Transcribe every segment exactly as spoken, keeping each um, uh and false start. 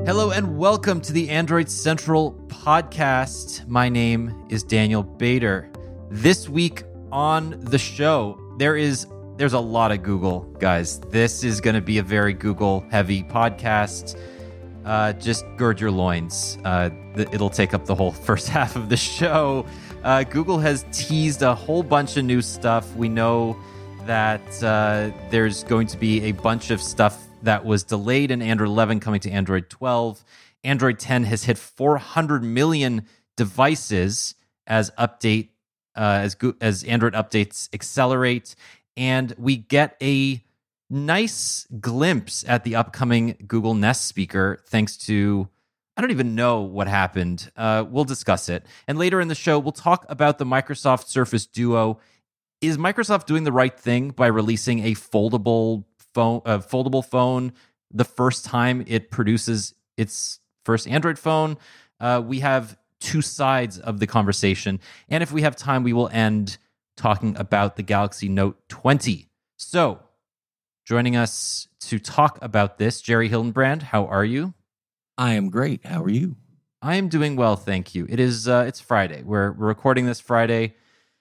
Hello and welcome to the Android Central podcast. My name is Daniel Bader. This week on the show, there is there's a lot of Google, guys. This is going to be a very Google-heavy podcast. Uh, just gird your loins. Uh, th- it'll take up the whole first half of the show. Uh, Google has teased a whole bunch of new stuff. We know that uh, there's going to be a bunch of stuff that was delayed in Android eleven coming to Android twelve. Android ten has hit four hundred million devices as update uh, as Go- as Android updates accelerate, and we get a nice glimpse at the upcoming Google Nest speaker thanks to, I don't even know what happened. Uh, we'll discuss it. And later in the show, we'll talk about the Microsoft Surface Duo. Is Microsoft doing the right thing by releasing a foldable phone, a foldable phone the first time it produces its first Android phone? Uh, we have two sides of the conversation. And if we have time, we will end talking about the Galaxy Note twenty. So, joining us to talk about this, Jerry Hildenbrand, how are you? I am great. How are you? I am doing well, thank you. It is uh, it's Friday. We're, we're recording this Friday.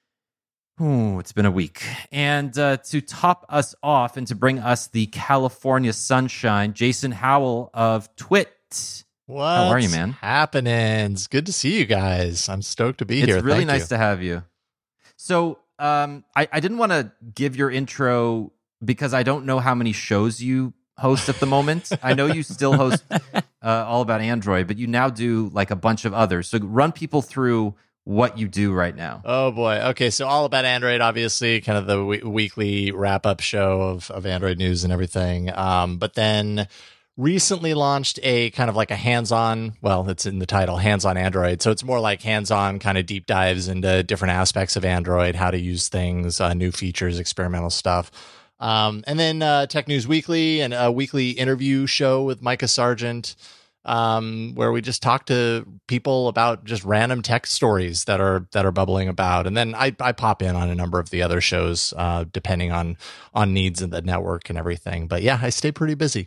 Ooh, it's been a week. And uh, to top us off and to bring us the California sunshine, Jason Howell of Twit. What? How are you, man? Happening. It's good to see you guys. I'm stoked to be it's here. It's really Thank nice you. to have you. So um, I, I didn't want to give your intro because I don't know how many shows you host at the moment. I know you still host uh, All About Android, but you now do like a bunch of others. So run people through what you do right now. Oh boy. Okay, so All About Android, obviously, kind of the w- weekly wrap-up show of, of Android news and everything. Um, but then recently launched a kind of like a hands-on, well, it's in the title, hands-on Android. So it's more like hands-on kind of deep dives into different aspects of Android, how to use things, uh, new features, experimental stuff. Um, and then uh, Tech News Weekly and a weekly interview show with Micah Sargent, um, where we just talk to people about just random tech stories that are that are bubbling about. And then I, I pop in on a number of the other shows, uh, depending on on needs of the network and everything. But yeah, I stay pretty busy.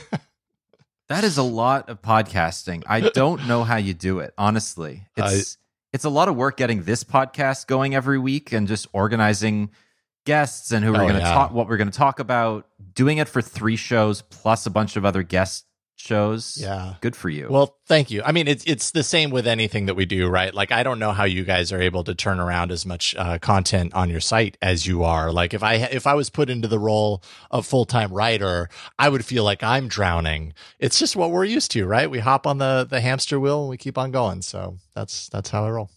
That is a lot of podcasting. I don't know how you do it, honestly. It's I, it's a lot of work getting this podcast going every week and just organizing guests and who we're oh, going to yeah. talk, what we're going to talk about. Doing it for three shows plus a bunch of other guest shows. Yeah, good for you. Well, thank you. I mean, it's it's the same with anything that we do, right? Like, I don't know how you guys are able to turn around as much uh, content on your site as you are. Like, if I if I was put into the role of full time writer, I would feel like I'm drowning. It's just what we're used to, right? We hop on the the hamster wheel and we keep on going. So that's that's how I roll.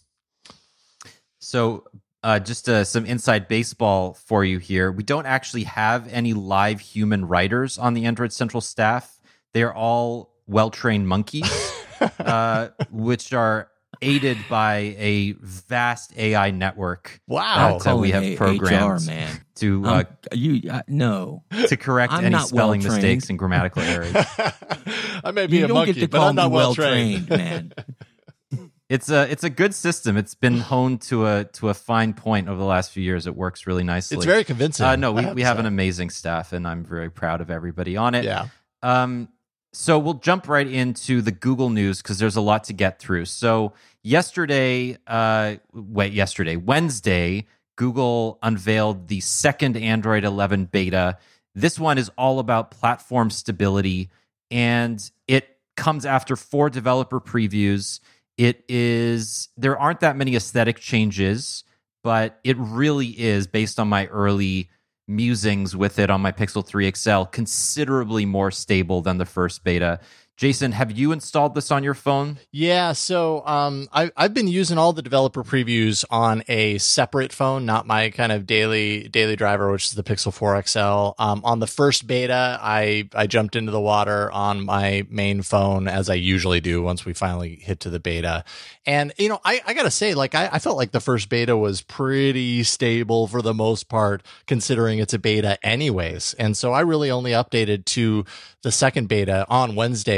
So. Uh, just uh, some inside baseball for you here. We don't actually have any live human writers on the Android Central staff. They are all well-trained monkeys, uh, which are aided by a vast A I network. Wow, that uh, we have a- programmed H R, man. to uh, Um, you uh, no to correct I'm any not spelling well-trained. mistakes and grammatical errors. I may be you a don't monkey, get to but call I'm me not well well trained. trained, man. It's a it's a good system. It's been honed to a to a fine point over the last few years. It works really nicely. It's very convincing. Uh, no, we, I have we to have say. an amazing staff, and I'm very proud of everybody on it. Yeah. Um, so we'll jump right into the Google news because there's a lot to get through. So yesterday, uh, wait, yesterday, Wednesday, Google unveiled the second Android eleven beta. This one is all about platform stability, and it comes after four developer previews. It is, there aren't that many aesthetic changes, but it really is, based on my early musings with it on my Pixel three X L, considerably more stable than the first beta. Jason, have you installed this on your phone? Yeah, so um, I, I've been using all the developer previews on a separate phone, not my kind of daily daily driver, which is the Pixel four X L. Um, on the first beta, I, I jumped into the water on my main phone, as I usually do once we finally hit to the beta. And, you know, I, I got to say, like, I, I felt like the first beta was pretty stable for the most part, considering it's a beta anyways. And so I really only updated to the second beta on Wednesday,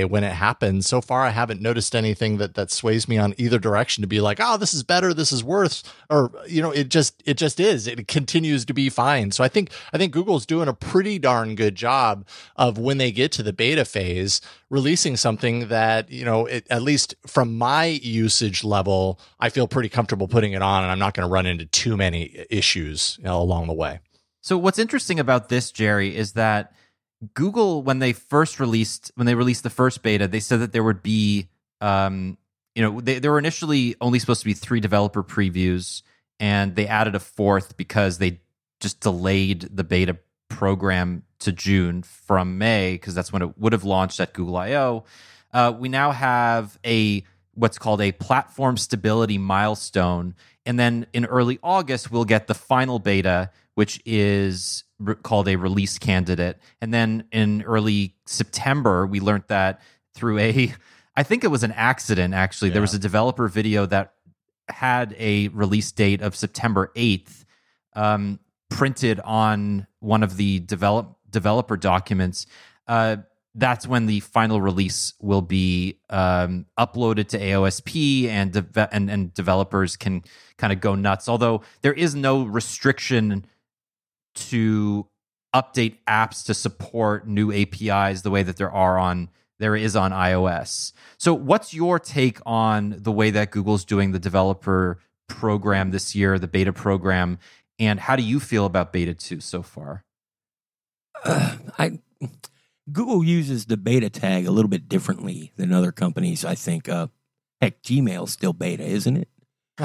when it happens. So far, I haven't noticed anything that that sways me on either direction to be like, oh, this is better, this is worse, or you know, it just it just is. It continues to be fine. So I think I think Google's doing a pretty darn good job of when they get to the beta phase, releasing something that, you know, it, at least from my usage level, I feel pretty comfortable putting it on, and I'm not going to run into too many issues, you know, along the way. So what's interesting about this, Jerry, is that Google, when they first released, when they released the first beta, they said that there would be, um, you know, they, there were initially only supposed to be three developer previews, and they added a fourth because they just delayed the beta program to June from May, because that's when it would have launched at Google I O. Uh, we now have a what's called a platform stability milestone, and then in early August we'll get the final beta, which is re- called a release candidate. And then in early September, we learned that through a, I think it was an accident, actually. Yeah. There was a developer video that had a release date of September eighth um, printed on one of the develop, developer documents. Uh, that's when the final release will be um, uploaded to A O S P, and, de- and, and developers can kind of go nuts. Although there is no restriction to update apps to support new A P Is the way that there are on there is on iOS. So what's your take on the way that Google's doing the developer program this year, the beta program, and how do you feel about beta two so far? Uh, I Google uses the beta tag a little bit differently than other companies, I think. Uh, heck, Gmail's still beta, isn't it?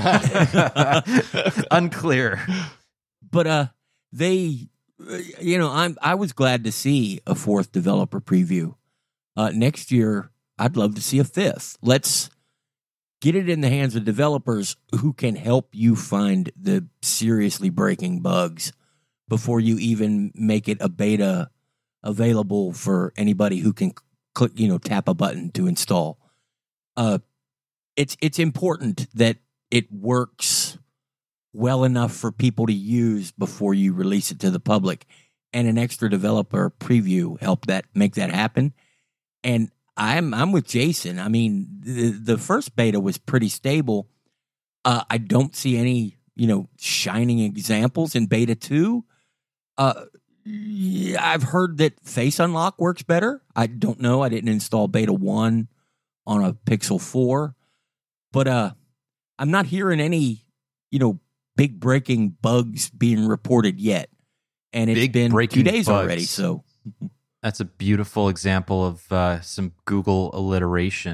Unclear. But uh They, you know, I'm. I was glad to see a fourth developer preview. Uh, next year, I'd love to see a fifth. Let's get it in the hands of developers who can help you find the seriously breaking bugs before you even make it a beta available for anybody who can click, you know, tap a button to install. Uh, it's it's important that it works well enough for people to use before you release it to the public, and an extra developer preview helped that make that happen. And I'm I'm with Jason. I mean, the, the first beta was pretty stable. Uh, I don't see any, you know, shining examples in beta two. Uh, yeah, I've heard that Face Unlock works better. I don't know. I didn't install beta one on a Pixel four, but uh, I'm not hearing any, you know, big breaking bugs being reported yet, and it's big been two days bugs. already. So that's a beautiful example of uh, some Google alliteration.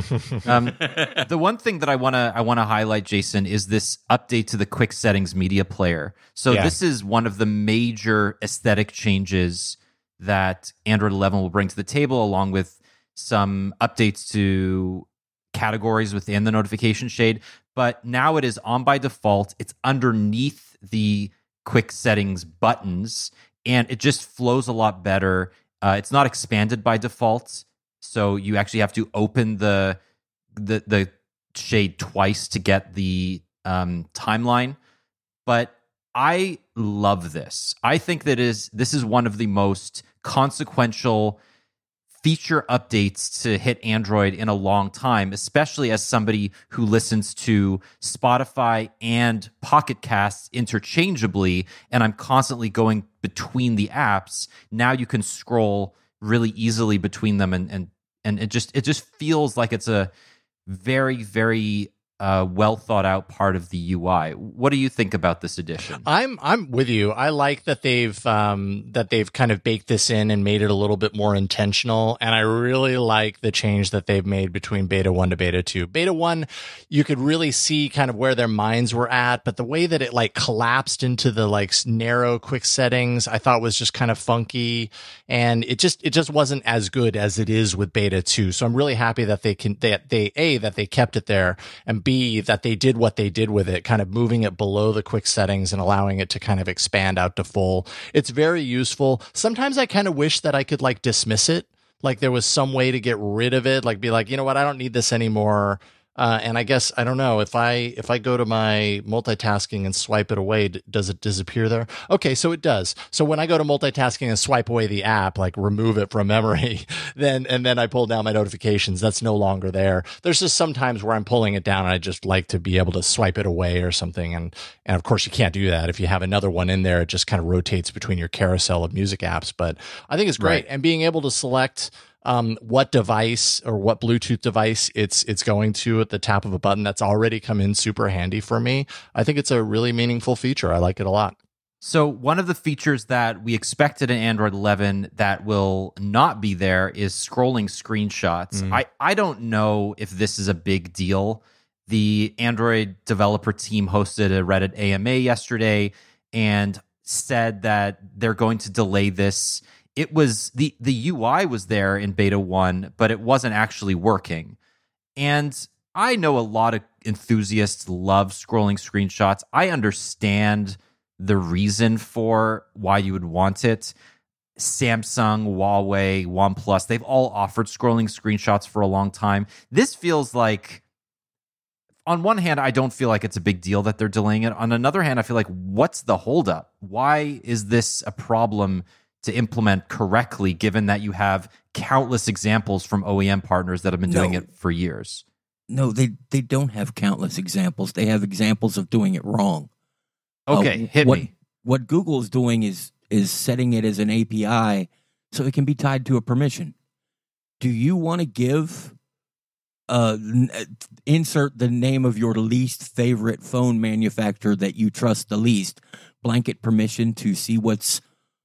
um, the one thing that I want to I want to highlight, Jason, is this update to the Quick Settings media player. So yeah. This is one of the major aesthetic changes that Android eleven will bring to the table, along with some updates to categories within the notification shade. But now it is on by default. It's underneath the quick settings buttons, and it just flows a lot better. Uh, it's not expanded by default, so you actually have to open the the, the shade twice to get the um, timeline. But I love this. I think that is this is one of the most consequential feature updates to hit Android in a long time, especially as somebody who listens to Spotify and Pocket Casts interchangeably, and I'm constantly going between the apps. Now you can scroll really easily between them, and and and it just it just feels like it's a very, very uh, well thought out part of the U I. What do you think about this addition? I'm I'm with you. I like that they've um, that they've kind of baked this in and made it a little bit more intentional. And I really like the change that they've made between beta one to beta two. Beta one, you could really see kind of where their minds were at, but the way that it like collapsed into the like narrow quick settings, I thought was just kind of funky, and it just it just wasn't as good as it is with beta two. So I'm really happy that they can that they a that they kept it there, and B, that they did what they did with it, kind of moving it below the quick settings and allowing it to kind of expand out to full. It's very useful. Sometimes I kind of wish that I could like dismiss it, like there was some way to get rid of it, like be like, you know what, I don't need this anymore. Uh, and I guess, I don't know, if I if I go to my multitasking and swipe it away, d- does it disappear there? Okay, so it does. So when I go to multitasking and swipe away the app, like remove it from memory, then and then I pull down my notifications, that's no longer there. There's just sometimes where I'm pulling it down and I just like to be able to swipe it away or something. And, and of course, you can't do that. If you have another one in there, it just kind of rotates between your carousel of music apps. But I think it's great. Right. And being able to select Um, what device or what Bluetooth device it's it's going to at the tap of a button, that's already come in super handy for me. I think it's a really meaningful feature. I like it a lot. So one of the features that we expected in Android eleven that will not be there is scrolling screenshots. Mm. I, I don't know if this is a big deal. The Android developer team hosted a Reddit A M A yesterday and said that they're going to delay this. It was the the U I was there in beta one, but it wasn't actually working. And I know a lot of enthusiasts love scrolling screenshots. I understand the reason for why you would want it. Samsung, Huawei, OnePlus, they've all offered scrolling screenshots for a long time. This feels like, on one hand, I don't feel like it's a big deal that they're delaying it. On another hand, I feel like, what's the holdup? Why is this a problem to implement correctly, given that you have countless examples from O E M partners that have been doing No. it for years? No, they they don't have countless examples. They have examples of doing it wrong. Okay, Uh, hit what, me. What Google is doing is is setting it as an A P I so it can be tied to a permission. Do you want to give uh n- insert the name of your least favorite phone manufacturer that you trust the least, blanket permission to see what's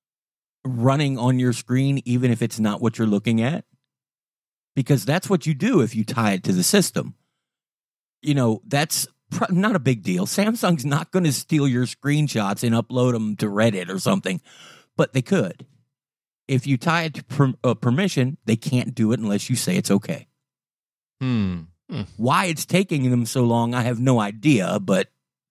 running on your screen, even if it's not what you're looking at? Because that's what you do if you tie it to the system. You know, that's pr- not a big deal. Samsung's not going to steal your screenshots and upload them to Reddit or something, but they could. If you tie it to per- uh, permission, they can't do it unless you say it's okay. Hmm. Why it's taking them so long, I have no idea, but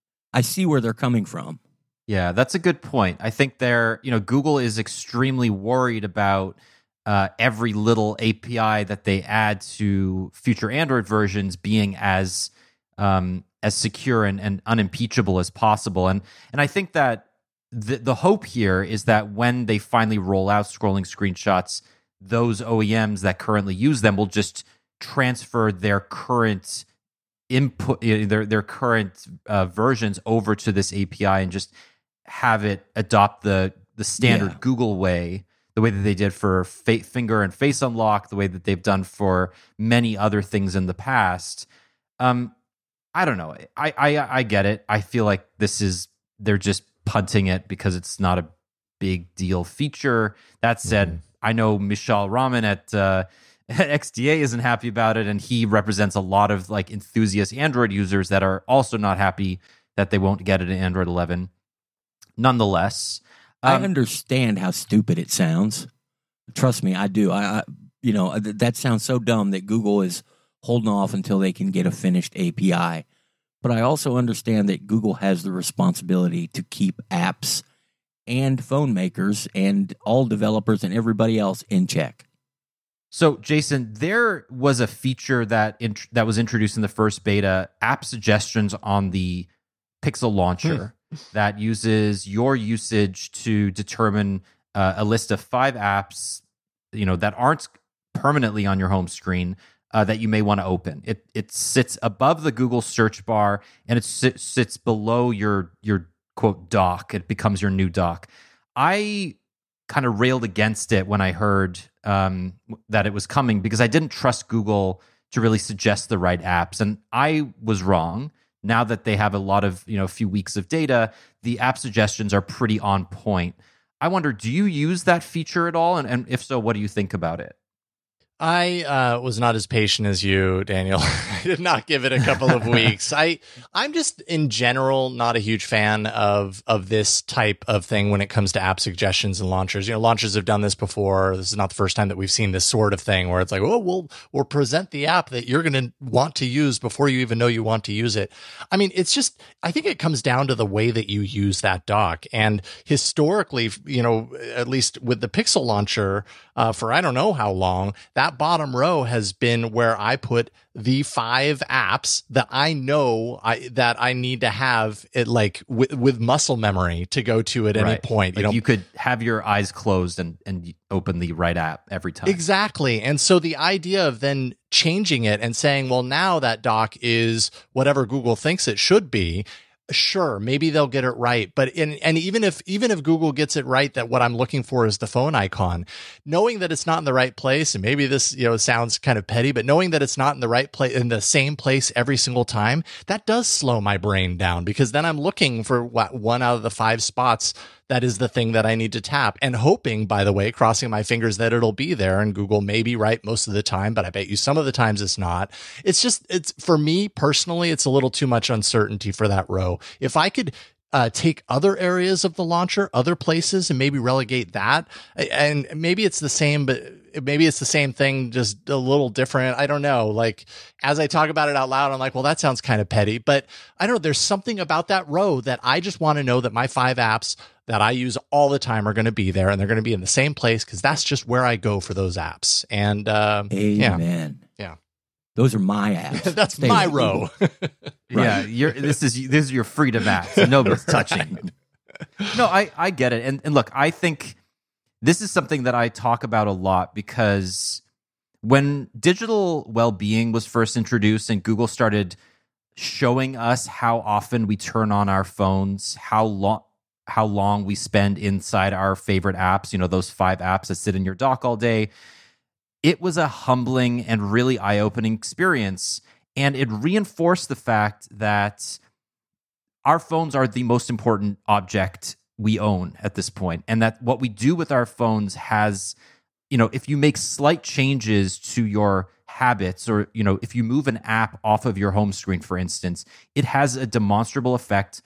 I see where they're coming from. Yeah, that's a good point. I think they're, you know, Google is extremely worried about uh, every little A P I that they add to future Android versions being as um, as secure and, and unimpeachable as possible. And and I think that the the hope here is that when they finally roll out scrolling screenshots, those O E Ms that currently use them will just transfer their current input, you know, their their current uh, versions over to this A P I and just have it adopt the the standard Yeah. Google way, the way that they did for fa- finger and face unlock, the way that they've done for many other things in the past. Um, I don't know. I, I I get it. I feel like this is they're just punting it because it's not a big deal feature. That said, Mhm. I know Michal Rahman at uh, X D A isn't happy about it, and he represents a lot of like enthusiast Android users that are also not happy that they won't get it in Android eleven. Nonetheless, I um, understand how stupid it sounds. Trust me, I do. I, I you know, th- that sounds so dumb that Google is holding off until they can get a finished A P I. But I also understand that Google has the responsibility to keep apps and phone makers and all developers and everybody else in check. So, Jason, there was a feature that int- that was introduced in the first beta, app suggestions on the Pixel launcher that uses your usage to determine uh, a list of five apps, you know, that aren't permanently on your home screen uh, that you may want to open. It it sits above the Google search bar and it sit, sits below your your quote dock. It becomes your new dock. I kind of railed against it when I heard um, that it was coming because I didn't trust Google to really suggest the right apps, and I was wrong. Now that they have a lot of, you know, a few weeks of data, the app suggestions are pretty on point. I wonder, do you use that feature at all? And, and if so, what do you think about it? I uh, was not as patient as you, Daniel. I did not give it a couple of weeks. I, I'm just in general not a huge fan of of this type of thing when it comes to app suggestions and launchers. You know, launchers have done this before. This is not the first time that we've seen this sort of thing where it's like, oh, we'll we'll present the app that you're going to want to use before you even know you want to use it. I mean, it's just, I think it comes down to the way that you use that dock. And historically, you know, at least with the Pixel launcher, uh, for I don't know how long, that that bottom row has been where I put the five apps that I know I that I need to have it like with, with muscle memory to go to at any Right. point. You Like know, you could have your eyes closed and, and open the right app every time. exactly. And so the idea of then changing it and saying, well, now that dock is whatever Google thinks it should be. Sure, maybe they'll get it right, but in, and even if even if Google gets it right that what I'm looking for is the phone icon, knowing that it's not in the right place, and maybe this you know sounds kind of petty, but knowing that it's not in the right place in the same place every single time, that does slow my brain down, because then I'm looking for what, one out of the five spots that is the thing that I need to tap, and hoping, by the way, crossing my fingers that it'll be there, and Google may be right most of the time, but I bet you some of the times it's not. It's just, it's for me personally, it's a little too much uncertainty for that row. If I could uh, take other areas of the launcher, other places, and maybe relegate that, and maybe it's the same, but maybe it's the same thing, just a little different. I don't know. Like, as I talk about it out loud, I'm like, well, that sounds kind of petty, but I don't know. There's something about that row that I just want to know that my five apps that I use all the time are going to be there, and they're going to be in the same place, because that's just where I go for those apps. And uh, Amen. Yeah. yeah. Those are my apps. That's Stay my with row. Yeah, you're, this is this is your freedom app. So nobody's touching. No, I, I get it. And, and look, I think this is something that I talk about a lot, because when digital well-being was first introduced and Google started showing us how often we turn on our phones, how long how long we spend inside our favorite apps, you know, those five apps that sit in your dock all day, it was a humbling and really eye-opening experience. And it reinforced the fact that our phones are the most important object we own at this point, and that what we do with our phones has, you know, if you make slight changes to your habits, or, you know, if you move an app off of your home screen, for instance, it has a demonstrable effect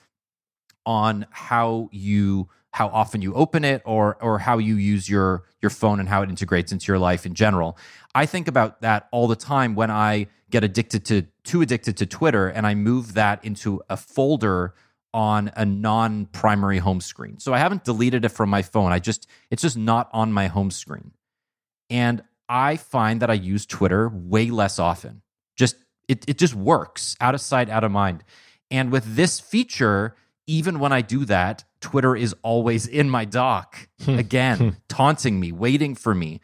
on how you how often you open it, or or how you use your your phone and how it integrates into your life in general. I think about that all the time when I get addicted to too addicted to Twitter, and I move that into a folder on a non-primary home screen. So I haven't deleted it from my phone. I just it's just not on my home screen. And I find that I use Twitter way less often. Just it it just works, out of sight, out of mind. And with this feature, even when I do that, Twitter is always in my dock again, taunting me, waiting for me.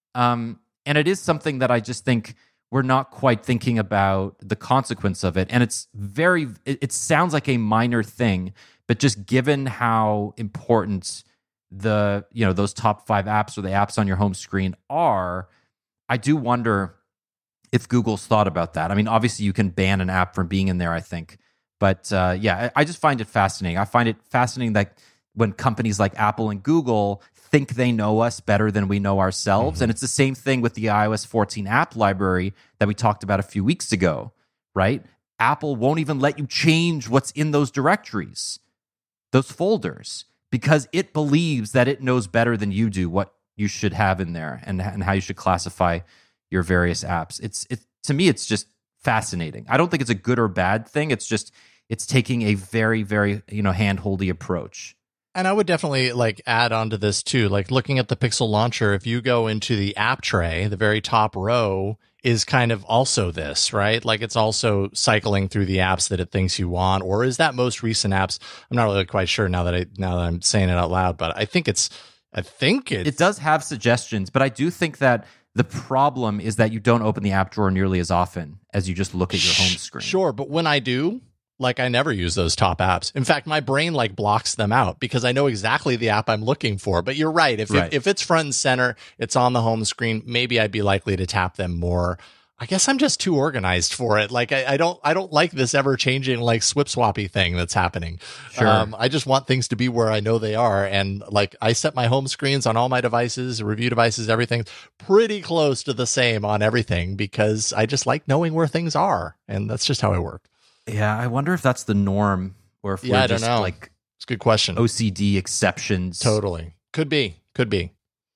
Um, and it is something that I just think we're not quite thinking about the consequence of it. And it's very, it, it sounds like a minor thing, but just given how important the, you know, those top five apps or the apps on your home screen are, I do wonder if Google's thought about that. I mean, obviously you can ban an app from being in there, I think. But uh, yeah, I, I just find it fascinating. I find it fascinating that when companies like Apple and Google think they know us better than we know ourselves. Mm-hmm. And it's the same thing with the i O S fourteen app library that we talked about a few weeks ago, right? Apple won't even let you change what's in those directories, those folders, because it believes that it knows better than you do what you should have in there, and, and how you should classify your various apps. It's it to me, it's just fascinating. I don't think it's a good or bad thing. It's just it's taking a very, very, you know, hand-holdy approach. And I would definitely like add on to this too, like looking at the Pixel launcher, if you go into the app tray, the very top row is kind of also this, right? Like it's also cycling through the apps that it thinks you want, or is that most recent apps? I'm not really quite sure now that I now that I'm saying it out loud, but I think it's I think it's, it does have suggestions, but I do think that the problem is that you don't open the app drawer nearly as often as you just look at your home screen. Sure, but when I do, like I never use those top apps. In fact, my brain like blocks them out because I know exactly the app I'm looking for. But you're right. If, right. if if it's front and center, it's on the home screen, maybe I'd be likely to tap them more. I guess I'm just too organized for it. Like I, I don't I don't like this ever changing like swip swappy thing that's happening. Sure. Um, I just want things to be where I know they are. And like I set my home screens on all my devices, review devices, everything pretty close to the same on everything because I just like knowing where things are. And that's just how I work. Yeah, I wonder if that's the norm, or if yeah, we're I don't just know. like it's a good question. O C D exceptions. Totally. Could be. Could be.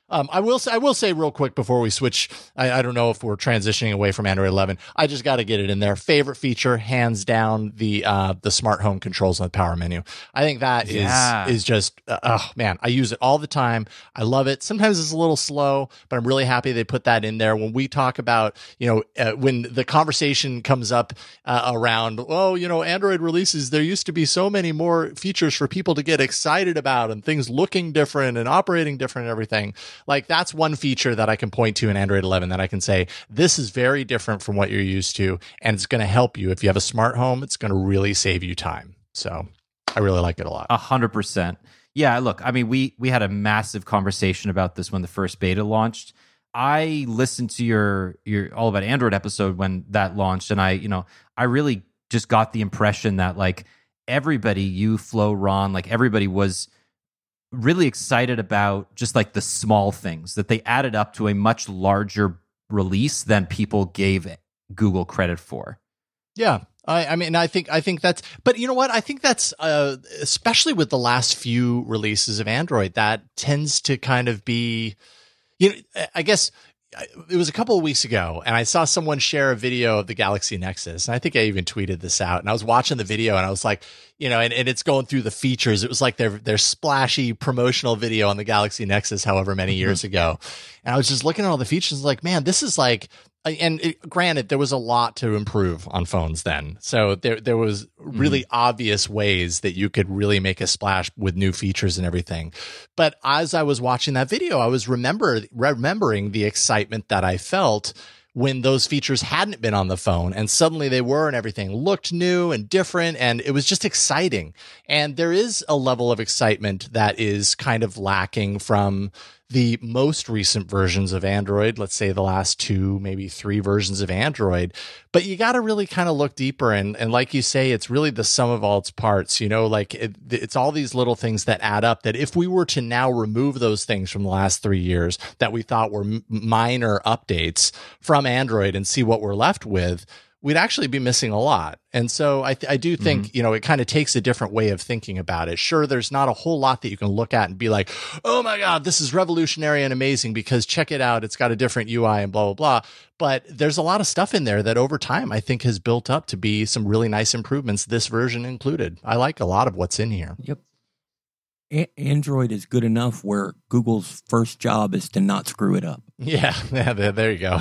Um, I will say, I will say real quick before we switch. I, I don't know if we're transitioning away from Android eleven. I just got to get it in there. Favorite feature, hands down, the uh, the smart home controls on the power menu. I think that is Yeah. is just uh, oh man, I use it all the time. I love it. Sometimes it's a little slow, but I'm really happy they put that in there. When we talk about, you know, uh, when the conversation comes up uh, around, oh, you know, Android releases, there used to be so many more features for people to get excited about and things looking different and operating different and everything. Like that's one feature that I can point to in Android eleven that I can say, this is very different from what you're used to. And it's going to help you. If you have a smart home, it's going to really save you time. So I really like it a lot. A hundred percent. Yeah, look, I mean, we we had a massive conversation about this when the first beta launched. I listened to your your All About Android episode when that launched, and I, you know, I really just got the impression that like everybody, you, Flo, Ron, like everybody was really excited about just like the small things that they added up to a much larger release than people gave Google credit for. Yeah. I, I mean, I think, I think that's, but you know what? I think that's, uh, especially with the last few releases of Android, that tends to kind of be, you know, I guess it was a couple of weeks ago and I saw someone share a video of the Galaxy Nexus. And I think I even tweeted this out, and I was watching the video and I was like, you know, and, and it's going through the features. It was like their, their splashy promotional video on the Galaxy Nexus, however many years mm-hmm. ago. And I was just looking at all the features like, man, this is like, and it, granted, there was a lot to improve on phones then. So there, there was really mm-hmm. obvious ways that you could really make a splash with new features and everything. But as I was watching that video, I was remember, remembering the excitement that I felt when those features hadn't been on the phone and suddenly they were, and everything looked new and different. And it was just exciting. And there is a level of excitement that is kind of lacking from the most recent versions of Android, let's say the last two, maybe three versions of Android. But you got to really kind of look deeper. And, and like you say, it's really the sum of all its parts, you know, like it, it's all these little things that add up, that if we were to now remove those things from the last three years that we thought were m- minor updates from Android and see what we're left with, we'd actually be missing a lot. And so I, th- I do think, mm-hmm. you know, it kind of takes a different way of thinking about it. Sure, there's not a whole lot that you can look at and be like, oh my God, this is revolutionary and amazing because check it out. It's got a different U I and blah, blah, blah. But there's a lot of stuff in there that over time, I think has built up to be some really nice improvements, this version included. I like a lot of what's in here. Yep. A- Android is good enough where Google's first job is to not screw it up. Yeah, yeah there, there you go.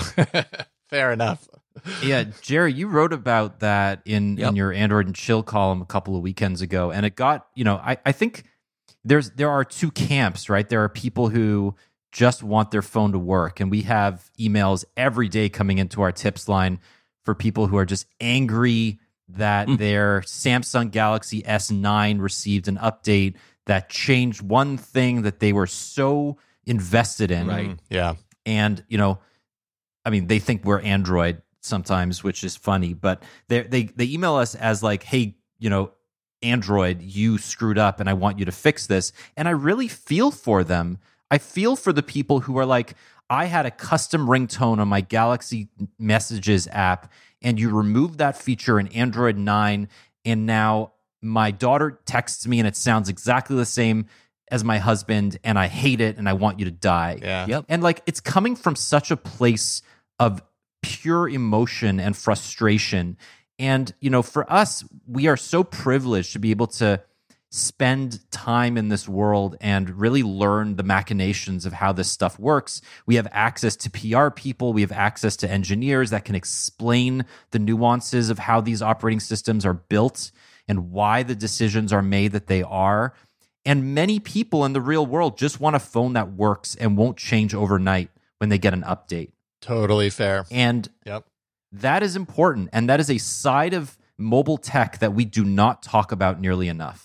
Fair enough. Yeah, Jerry, you wrote about that in, yep. in your Android and Chill column a couple of weekends ago, and it got, you know, I, I think there's there are two camps, right? There are people who just want their phone to work, and we have emails every day coming into our tips line for people who are just angry that mm. their Samsung Galaxy S nine received an update that changed one thing that they were so invested in. Right. Yeah. And, you know, I mean, they think we're Android sometimes, which is funny, but they they they email us as like, hey, you know, Android, you screwed up and I want you to fix this. And I really feel for them. I feel for the people who are like, I had a custom ringtone on my Galaxy Messages app and you removed that feature in Android nine, and now my daughter texts me and it sounds exactly the same as my husband and I hate it and I want you to die. Yeah. Yep. And like, it's coming from such a place of pure emotion and frustration. And, you know, for us, we are so privileged to be able to spend time in this world and really learn the machinations of how this stuff works. We have access to P R people. We have access to engineers that can explain the nuances of how these operating systems are built and why the decisions are made that they are. And many people in the real world just want a phone that works and won't change overnight when they get an update. Totally fair. And yep. that is important. And that is a side of mobile tech that we do not talk about nearly enough.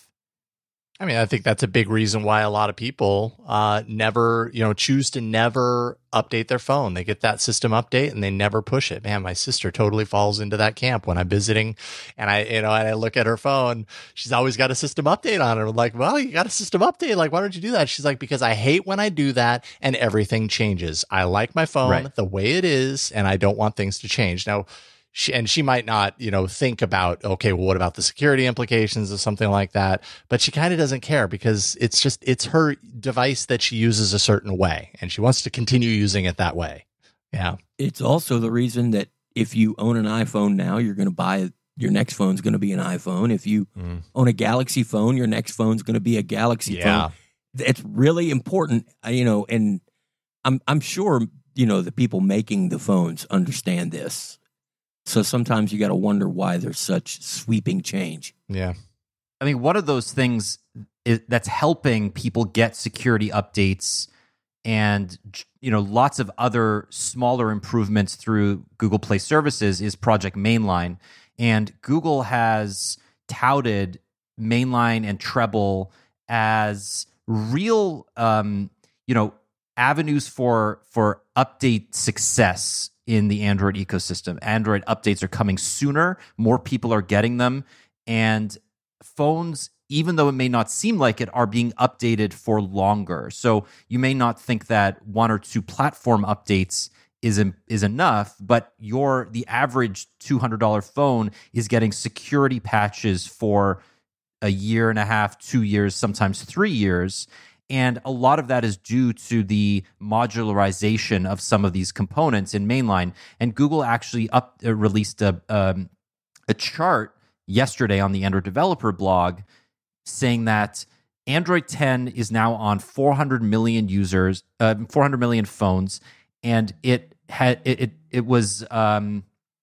I mean, I think that's a big reason why a lot of people uh, never, you know, choose to never update their phone. They get that system update and they never push it. Man, my sister totally falls into that camp when I'm visiting, and I, you know, and I look at her phone. She's always got a system update on it. I'm like, well, you got a system update. Like, why don't you do that? She's like, because I hate when I do that and everything changes. I like my phone right. the way it is, and I don't want things to change. Now, she, and she might not, you know, think about, okay, well, what about the security implications of something like that? But she kind of doesn't care because it's just, it's her device that she uses a certain way and she wants to continue using it that way. Yeah. It's also the reason that if you own an iPhone now, you're going to buy your next phone's going to be an iPhone. If you mm. own a Galaxy phone, your next phone's going to be a Galaxy yeah. phone. It's really important, you know, and I'm I'm sure, you know, the people making the phones understand this. So sometimes you got to wonder why there's such sweeping change. Yeah. I mean, one of those things is, that's helping people get security updates and, you know, lots of other smaller improvements through Google Play Services is Project Mainline. And Google has touted Mainline and Treble as real, um, you know, avenues for for update success in the Android ecosystem. Android updates are coming sooner. More people are getting them. And phones, even though it may not seem like it, are being updated for longer. So you may not think that one or two platform updates is is enough, but your the average two hundred dollars phone is getting security patches for a year and a half, two years, sometimes three years. And a lot of that is due to the modularization of some of these components in Mainline. And Google actually up uh, released a um, a chart yesterday on the Android developer blog saying that Android ten is now on four hundred million users, uh, four hundred million phones, and it had it it, it was um,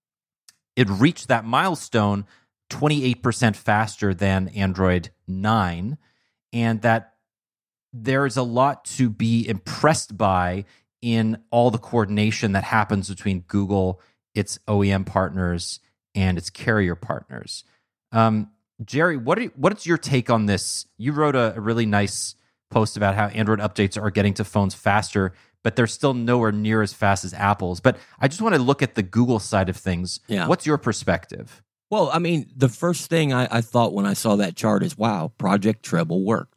it reached that milestone twenty-eight percent faster than Android nine, and that there's a lot to be impressed by in all the coordination that happens between Google, its O E M partners, and its carrier partners. Um, Jerry, what are, what's your take on this? You wrote a, a really nice post about how Android updates are getting to phones faster, but they're still nowhere near as fast as Apple's. But I just want to look at the Google side of things. Yeah. What's your perspective? Well, I mean, the first thing I, I thought when I saw that chart is, wow, Project Treble worked.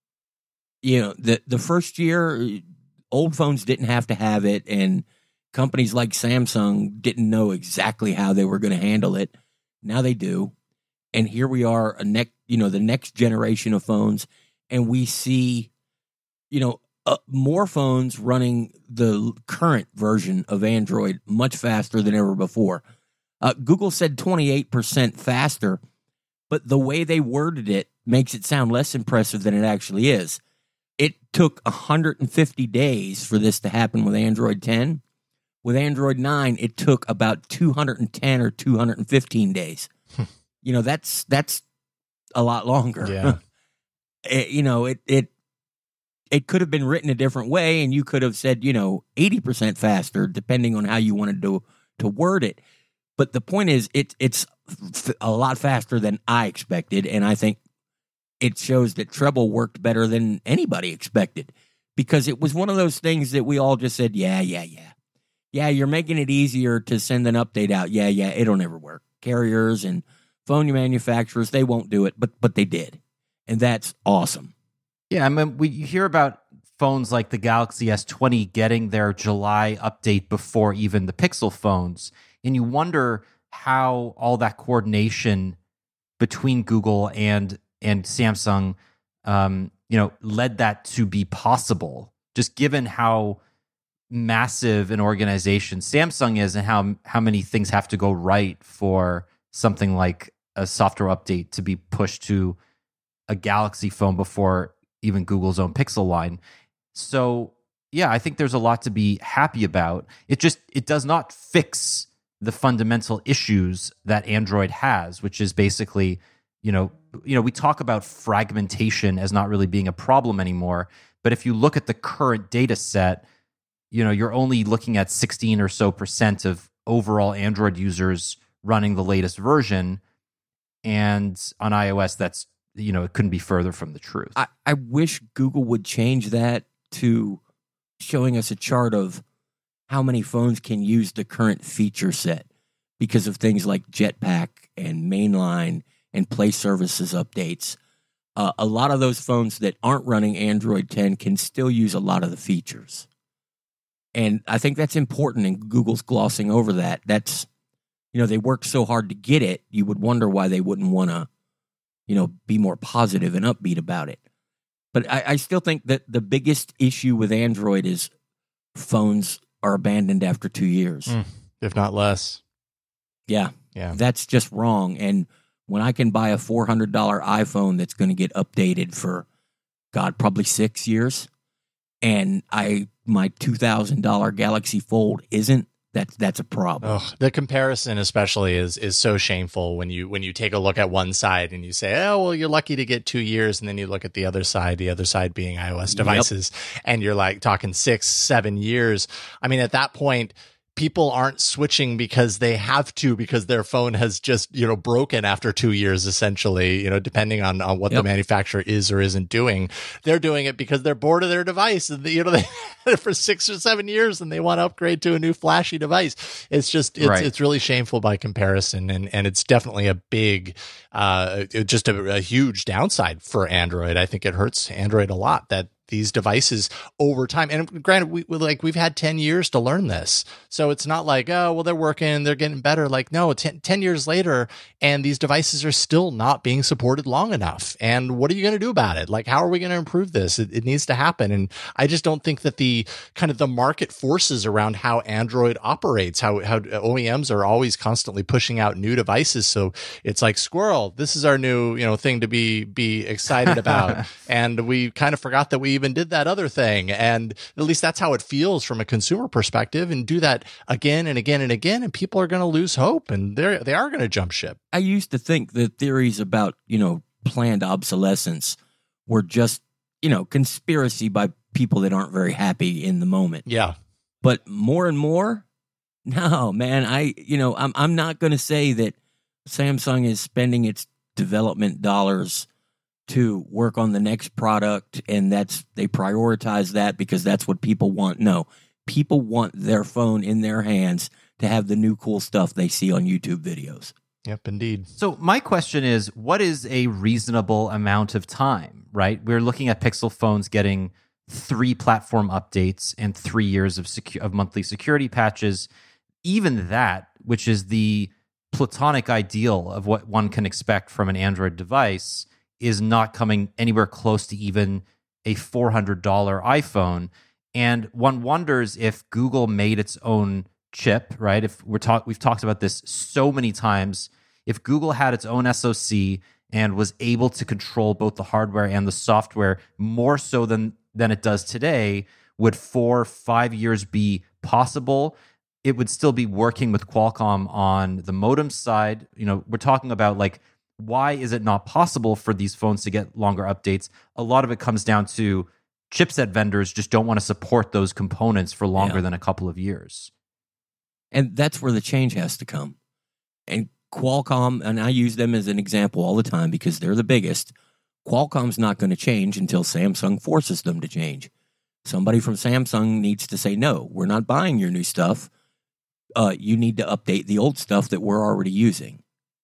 You know, the the first year, old phones didn't have to have it, and companies like Samsung didn't know exactly how they were going to handle it. Now they do, and here we are, a next, you know, the next generation of phones, and we see, you know, uh, more phones running the current version of Android much faster than ever before. Uh, Google said twenty-eight percent faster, but the way they worded it makes it sound less impressive than it actually is. It took one hundred fifty days for this to happen with Android ten. With Android nine, it took about two hundred ten or two hundred fifteen days. You know, that's that's a lot longer. Yeah. it, you know, it it it could have been written a different way, and you could have said, you know, eighty percent faster, depending on how you wanted to to word it. But the point is, it, it's f- a lot faster than I expected, and I think it shows that Treble worked better than anybody expected, because it was one of those things that we all just said, yeah, yeah, yeah. Yeah, you're making it easier to send an update out. Yeah, yeah, it'll never work. Carriers and phone manufacturers, they won't do it, but but they did. And that's awesome. Yeah, I mean, we hear about phones like the Galaxy S twenty getting their July update before even the Pixel phones. And you wonder how all that coordination between Google and and Samsung, um, you know, led that to be possible, just given how massive an organization Samsung is and how how many things have to go right for something like a software update to be pushed to a Galaxy phone before even Google's own Pixel line. So, yeah, I think there's a lot to be happy about. It just, it does not fix the fundamental issues that Android has, which is basically, you know, you know, we talk about fragmentation as not really being a problem anymore. But if you look at the current data set, you know, you're only looking at sixteen or so percent of overall Android users running the latest version. And on iOS, that's, you know, it couldn't be further from the truth. I, I wish Google would change that to showing us a chart of how many phones can use the current feature set because of things like Jetpack and Mainline and Play Services updates. Uh, a lot of those phones that aren't running Android ten can still use a lot of the features. And I think that's important, and Google's glossing over that. That's, you know, they worked so hard to get it, you would wonder why they wouldn't want to, you know, be more positive and upbeat about it. But I, I still think that the biggest issue with Android is phones are abandoned after two years. Mm, if not less. Yeah. Yeah. That's just wrong. And when I can buy a four hundred dollars iPhone that's going to get updated for, God, probably six years, and I my two thousand dollars Galaxy Fold isn't, That's that's a problem. Oh, the comparison especially is is so shameful when you when you take a look at one side and you say, oh, well, you're lucky to get two years. And then you look at the other side, the other side being iOS devices, yep. and you're like talking six, seven years. I mean, at that point, people aren't switching because they have to, because their phone has just, you know, broken after two years, essentially, you know, depending on, on what yep. the manufacturer is or isn't doing. They're doing it because they're bored of their device, and, you know, they had it for six or seven years and they want to upgrade to a new flashy device. It's just, it's, right. it's really shameful by comparison. And, and it's definitely a big, uh, just a, a huge downside for Android. I think it hurts Android a lot that these devices over time, and granted, we like we've had ten years to learn this, so it's not like, oh, well, they're working, they're getting better. Like, no, ten, ten years later, and these devices are still not being supported long enough. And what are you going to do about it? Like, how are we going to improve this? It, it needs to happen. And I just don't think that the kind of the market forces around how Android operates, how how O E Ms are always constantly pushing out new devices. So it's like, squirrel, this is our new, you know, thing to be be excited about, and we kind of forgot that we even did that other thing. And at least that's how it feels from a consumer perspective, and do that again and again and again, and people are going to lose hope, and they're they are going to jump ship. I used to think that theories about, you know, planned obsolescence were just, you know, conspiracy by people that aren't very happy in the moment. Yeah. But more and more, no, man, I, you know, I'm I'm not going to say that Samsung is spending its development dollars to work on the next product, and that's they prioritize that because that's what people want. No, people want their phone in their hands to have the new cool stuff they see on YouTube videos. Yep, indeed. So my question is, what is a reasonable amount of time, right? We're looking at Pixel phones getting three platform updates and three years of secu- of monthly security patches. Even that, which is the platonic ideal of what one can expect from an Android device, is not coming anywhere close to even a four hundred dollars iPhone. And one wonders if Google made its own chip, right? If we're talk, we've talked about this so many times. If Google had its own S O C and was able to control both the hardware and the software more so than, than it does today, would four, five years be possible? It would still be working with Qualcomm on the modem side. You know, we're talking about like, why is it not possible for these phones to get longer updates? A lot of it comes down to chipset vendors just don't want to support those components for longer yeah. than a couple of years. And that's where the change has to come. And Qualcomm, and I use them as an example all the time because they're the biggest, Qualcomm's not going to change until Samsung forces them to change. Somebody from Samsung needs to say, no, we're not buying your new stuff. Uh, you need to update the old stuff that we're already using.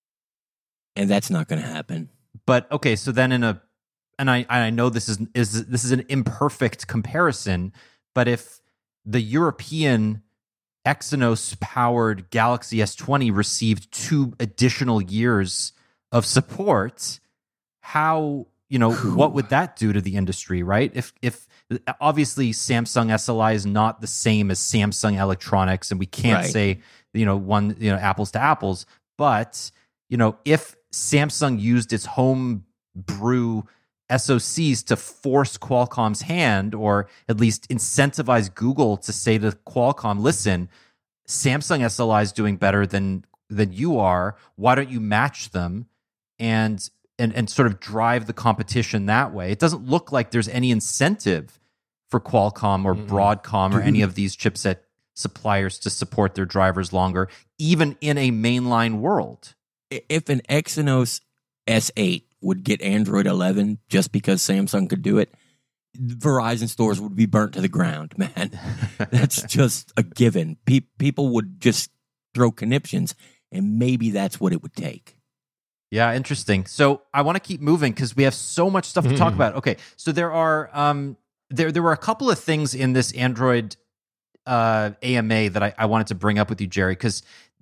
And that's not going to happen. But okay, so then in a, and I I know this is is this is an imperfect comparison, but if the European Exynos powered Galaxy S twenty received two additional years of support, how, you know, what would that do to the industry, right? If if obviously Samsung S L I is not the same as Samsung Electronics, and we can't right. say, you know, one, you know, apples to apples, but you know, if Samsung used its home brew S O Cs to force Qualcomm's hand, or at least incentivize Google to say to Qualcomm, listen, Samsung S L I is doing better than than you are. Why don't you match them and and and sort of drive the competition that way? It doesn't look like there's any incentive for Qualcomm or mm-hmm. Broadcom or any of these chipset suppliers to support their drivers longer, even in a mainline world. If an Exynos S eight would get Android eleven just because Samsung could do it, Verizon stores would be burnt to the ground, man. That's just a given. Pe- people would just throw conniptions, and maybe that's what it would take. Yeah, interesting. So I want to keep moving because we have so much stuff to talk about. Okay, so there are um, there there were a couple of things in this Android uh, A M A that I, I wanted to bring up with you, Jerry, because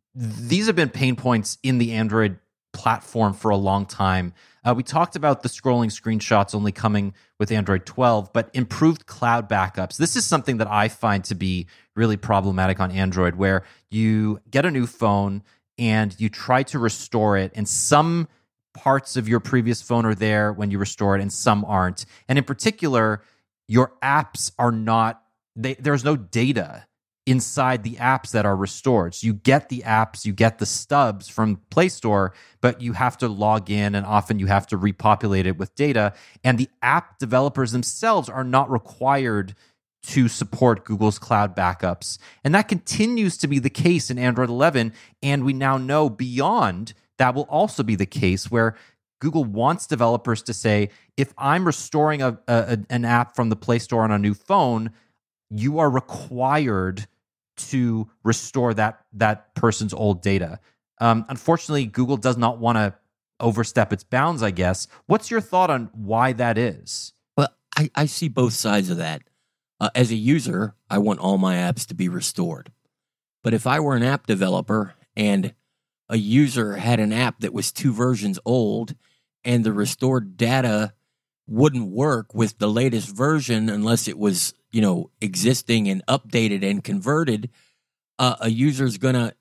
these have been pain points in the Android platform for a long time. Uh, we talked about the scrolling screenshots only coming with Android twelve, but improved cloud backups. This is something that I find to be really problematic on Android, where you get a new phone and you try to restore it, and some parts of your previous phone are there when you restore it and some aren't. And in particular, your apps are not, they, there's no data inside the apps that are restored. So you get the apps, you get the stubs from Play Store, but you have to log in, and often you have to repopulate it with data. And the app developers themselves are not required to support Google's cloud backups. And that continues to be the case in Android eleven. And we now know beyond that will also be the case, where Google wants developers to say, if I'm restoring a, a, an app from the Play Store on a new phone, you are required to restore that that person's old data. Um, unfortunately, Google does not want to overstep its bounds, I guess. What's your thought on why that is? Well, I, I see both sides of that. Uh, as a user, I want all my apps to be restored. But if I were an app developer and a user had an app that was two versions old and the restored data wouldn't work with the latest version unless it was, you know, existing and updated and converted, uh, a user's going to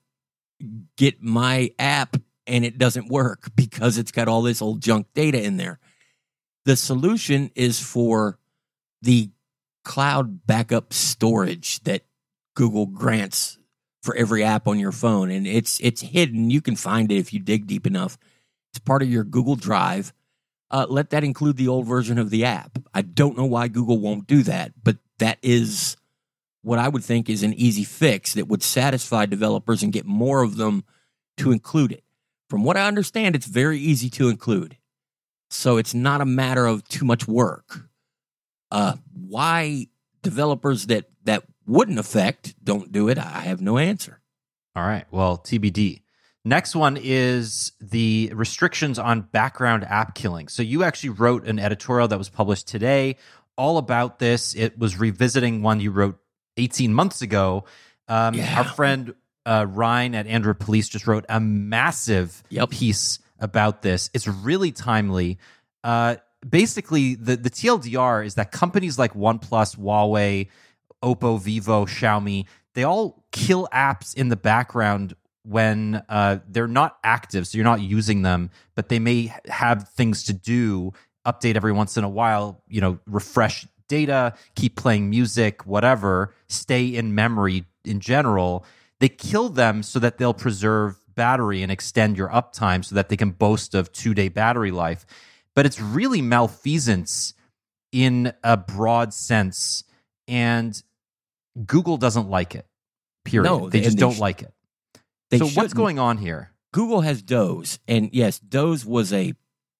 get my app and it doesn't work because it's got all this old junk data in there. The solution is for the cloud backup storage that Google grants for every app on your phone. And it's it's hidden. You can find it if you dig deep enough. It's part of your Google Drive. Uh, let that include the old version of the app. I don't know why Google won't do that, but that is what I would think is an easy fix that would satisfy developers and get more of them to include it. From what I understand, it's very easy to include. So it's not a matter of too much work. Uh, why developers that, that wouldn't affect don't do it, I have no answer. All right. Well, T B D. Next one is the restrictions on background app killing. So you actually wrote an editorial that was published today all about this. It was revisiting one you wrote eighteen months ago. Um, Yeah. Our friend uh, Ryan at Android Police just wrote a massive Yep. piece about this. It's really timely. Uh, basically, the, the T L D R is that companies like OnePlus, Huawei, Oppo, Vivo, Xiaomi, they all kill apps in the background when uh, they're not active, so you're not using them, but they may have things to do, update every once in a while, you know, refresh data, keep playing music, whatever, stay in memory in general. They kill them so that they'll preserve battery and extend your uptime so that they can boast of two-day battery life. But it's really malfeasance in a broad sense, and Google doesn't like it, period. No, they and just they don't sh- like it. They So what's shouldn't. going on here? Google has Doze, and yes, Doze was a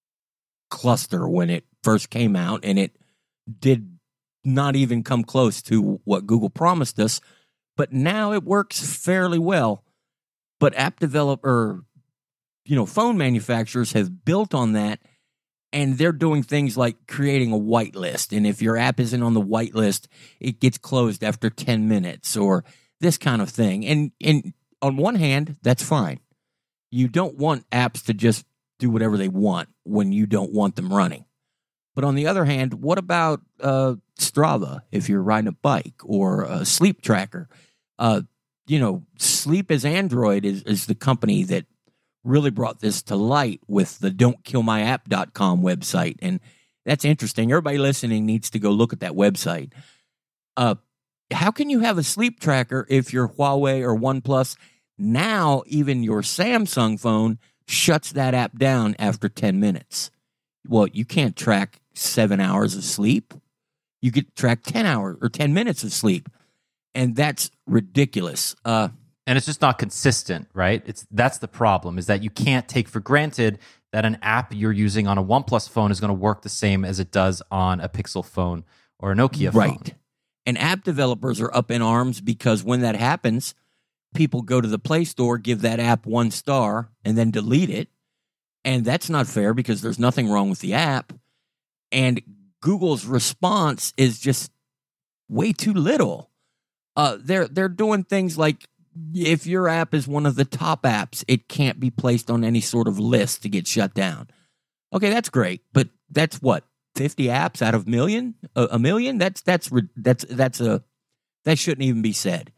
cluster when it first came out, and it did not even come close to what Google promised us, but now it works fairly well. But app developer, you know, phone manufacturers have built on that, and they're doing things like creating a whitelist, and if your app isn't on the whitelist, it gets closed after ten minutes, or this kind of thing. And and on one hand, that's fine. You don't want apps to just do whatever they want when you don't want them running. But on the other hand, what about uh, Strava if you're riding a bike, or a sleep tracker? Uh, you know, Sleep as Android is, is the company that really brought this to light with the don't kill my app dot com website. And that's interesting. Everybody listening needs to go look at that website. Uh, how can you have a sleep tracker if you're Huawei or OnePlus? Now, even your Samsung phone shuts that app down after ten minutes. Well, you can't track seven hours of sleep. You could track ten hours or ten minutes of sleep. And that's ridiculous. Uh, And it's just not consistent, right? It's that's the problem, is that you can't take for granted that an app you're using on a OnePlus phone is going to work the same as it does on a Pixel phone or a Nokia phone. Right. And app developers are up in arms because when that happens, people go to the Play Store, give that app one star, and then delete it. And that's not fair because there's nothing wrong with the app. And Google's response is just way too little. Uh, they're they're doing things like if your app is one of the top apps, it can't be placed on any sort of list to get shut down. Okay, that's great, but that's what, fifty apps out of million? A, a million? That's that's that's that's a that shouldn't even be said.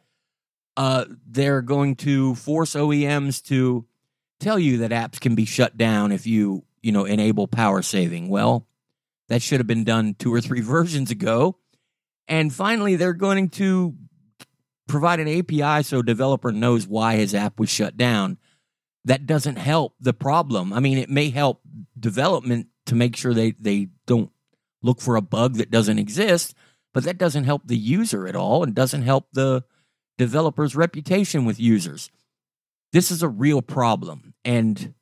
Uh, they're going to force O E Ms to tell you that apps can be shut down if you, you know, enable power saving. Well, that should have been done two or three versions ago. And finally, they're going to provide an A P I so a developer knows why his app was shut down. That doesn't help the problem. I mean, it may help development to make sure they, they don't look for a bug that doesn't exist, but that doesn't help the user at all and doesn't help the developer's reputation with users. This is a real problem. And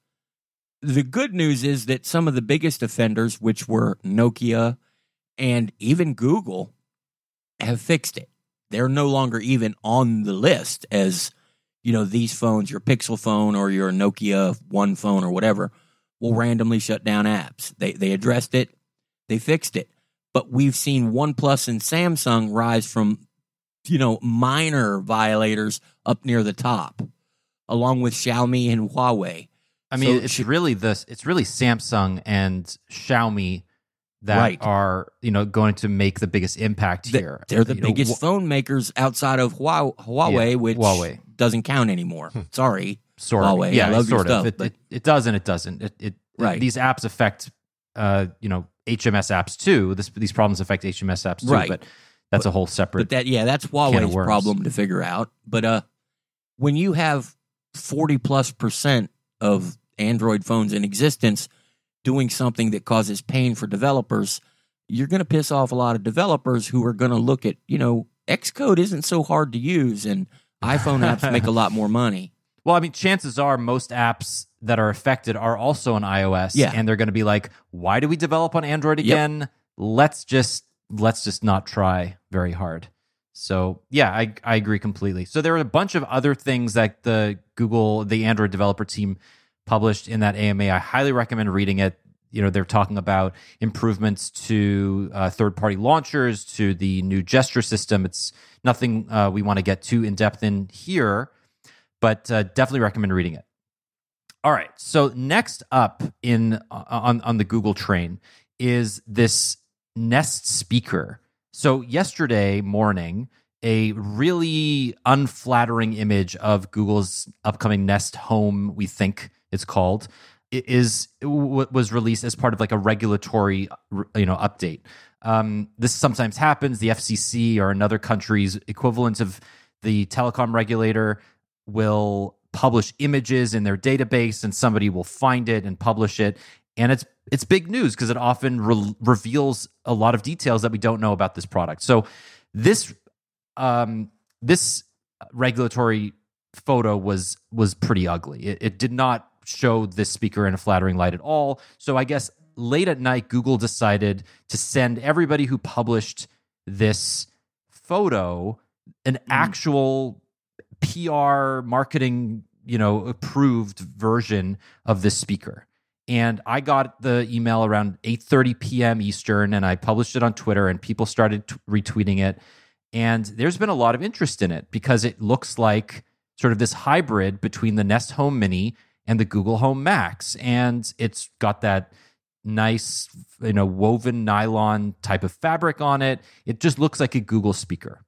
the good news is that some of the biggest offenders, which were Nokia and even Google, have fixed it. They're no longer even on the list as, you know, these phones, your Pixel phone or your Nokia One phone or whatever, will randomly shut down apps. They they addressed it. They fixed it. But we've seen OnePlus and Samsung rise from, you know, minor violators up near the top, along with Xiaomi and Huawei. I mean, So it's she- really this. It's really Samsung and Xiaomi that Right. are, you know, going to make the biggest impact Th- here. They're the You know, biggest wh- phone makers outside of Hua- Huawei, Yeah, which Huawei. doesn't count anymore. Sorry. sort of. Huawei. Yeah, I love your sort stuff, of. It, but- it, it does and it doesn't. It, it Right. These apps affect, uh, you know, H M S apps too. This, these problems affect H M S apps too. Right. But that's a whole separate. But that, yeah, that's can of Huawei's worms. problem to figure out. But uh, when you have forty plus percent of Android phones in existence doing something that causes pain for developers, you're going to piss off a lot of developers who are going to look at, you know, Xcode isn't so hard to use and iPhone apps make a lot more money. Well, I mean, chances are most apps that are affected are also on iOS, Yeah. and they're going to be like, "Why do we develop on Android Yep. again? Let's just let's just not try very hard." So, yeah, I I agree completely. So there are a bunch of other things that the Google, the Android developer team published in that A M A. I highly recommend reading it. You know, they're talking about improvements to uh, third-party launchers, to the new gesture system. It's nothing uh, we want to get too in-depth in here, but uh, definitely recommend reading it. All right. So next up in on on the Google train is this Nest speaker. So yesterday morning, a really unflattering image of Google's upcoming Nest Home, we think it's called, is was released as part of like a regulatory, you know, update. Um, this sometimes happens. The F C C or another country's equivalent of the telecom regulator will publish images in their database, and somebody will find it and publish it. And it's it's big news because it often re- reveals a lot of details that we don't know about this product. So this um, this regulatory photo was was pretty ugly. It, it did not show this speaker in a flattering light at all. So I guess late at night, Google decided to send everybody who published this photo an Mm. actual P R marketing, you know, approved version of this speaker. And I got the email around eight thirty p.m. Eastern, and I published it on Twitter, and people started t- retweeting it. And there's been a lot of interest in it because it looks like sort of this hybrid between the Nest Home Mini and the Google Home Max. And it's got that nice, you know, woven nylon type of fabric on it. It just looks like a Google speaker.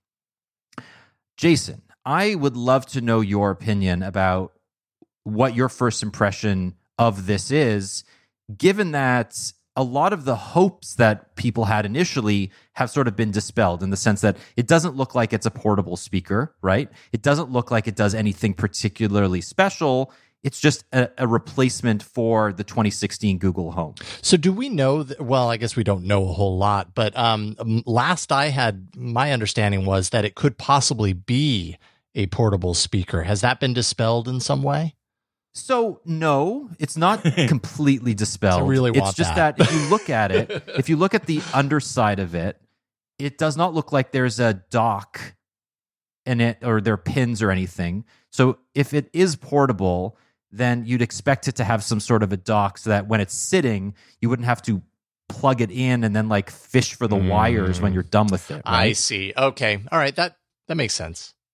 Jason, I would love to know your opinion about what your first impression of this is, given that a lot of the hopes that people had initially have sort of been dispelled in the sense that it doesn't look like it's a portable speaker, right? It doesn't look like it does anything particularly special. It's just a, a replacement for the twenty sixteen Google Home. So do we know that, well, I guess we don't know a whole lot, but um, last I had, my understanding was that it could possibly be a portable speaker. Has that been dispelled in some way? So no, it's not completely dispelled. I really want it's just that. that. if you look at it, if you look at the underside of it, it does not look like there's a dock in it or there are pins or anything. So if it is portable, then you'd expect it to have some sort of a dock so that when it's sitting, you wouldn't have to plug it in and then like fish for the Mm. wires when you're done with it. I Right? see. Okay. All right. That, that makes sense.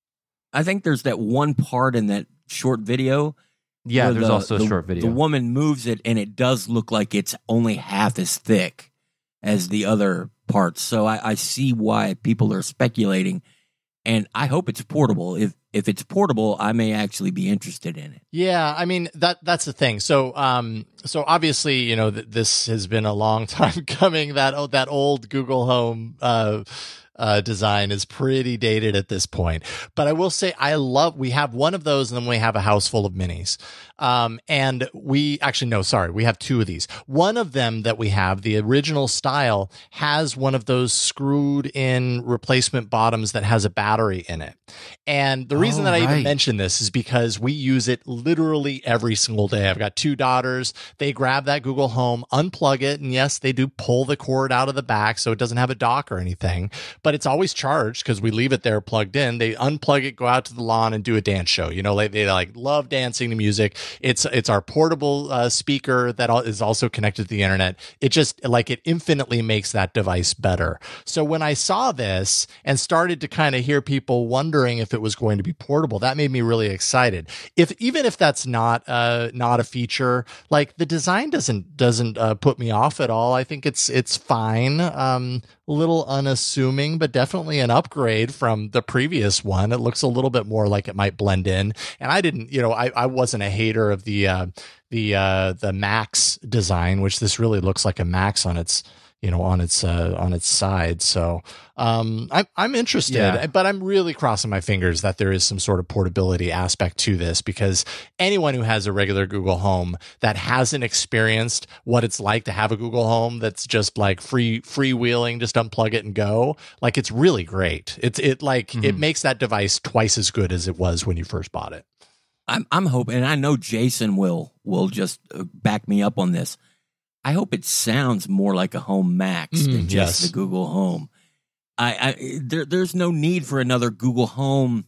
I think there's that one part in that short video. Yeah, where there's the- also a the- short video. The woman moves it, and it does look like it's only half as thick as the other parts. So I, I see why people are speculating, and I hope it's portable. If if it's portable, I may actually be interested in it. Yeah, I mean that that's the thing. So, um, so obviously, you know, th- this has been a long time coming. That oh, that old Google Home uh, uh, design is pretty dated at this point. But I will say, I love. We have one of those, and then we have a house full of minis. Um, and we actually no, sorry, we have two of these. One of them that we have, the original style, has one of those screwed in replacement bottoms that has a battery in it. And the reason Oh, that I even right. mention this is because we use it literally every single day. I've got two daughters. They grab that Google Home, unplug it, and yes, they do pull the cord out of the back so it doesn't have a dock or anything, but it's always charged because we leave it there plugged in. They unplug it, go out to the lawn, and do a dance show. You know, like they like love dancing to music. It's it's our portable uh, speaker that al- is also connected to the internet. It just like it infinitely makes that device better. So when I saw this and started to kind of hear people wondering if it was going to be portable, that made me really excited. If even if that's not uh not a feature, like the design doesn't doesn't uh, put me off at all. I think it's it's fine. Um, a little unassuming, but definitely an upgrade from the previous one. It looks a little bit more like it might blend in. And I didn't, you know, I, I wasn't a hater of the uh, the uh, the Max design, which this really looks like a Max on its, you know, on its uh, on its side. So um, I'm I'm interested, Yeah. but I'm really crossing my fingers that there is some sort of portability aspect to this, because anyone who has a regular Google Home that hasn't experienced what it's like to have a Google Home that's just like free freewheeling, just unplug it and go, like it's really great. It's it like it Mhm. makes that device twice as good as it was when you first bought it. I'm I'm hoping, and I know Jason will will just uh, back me up on this. I hope it sounds more like a Home Max than Mm, just yes. the Google Home. I, I there there's no need for another Google Home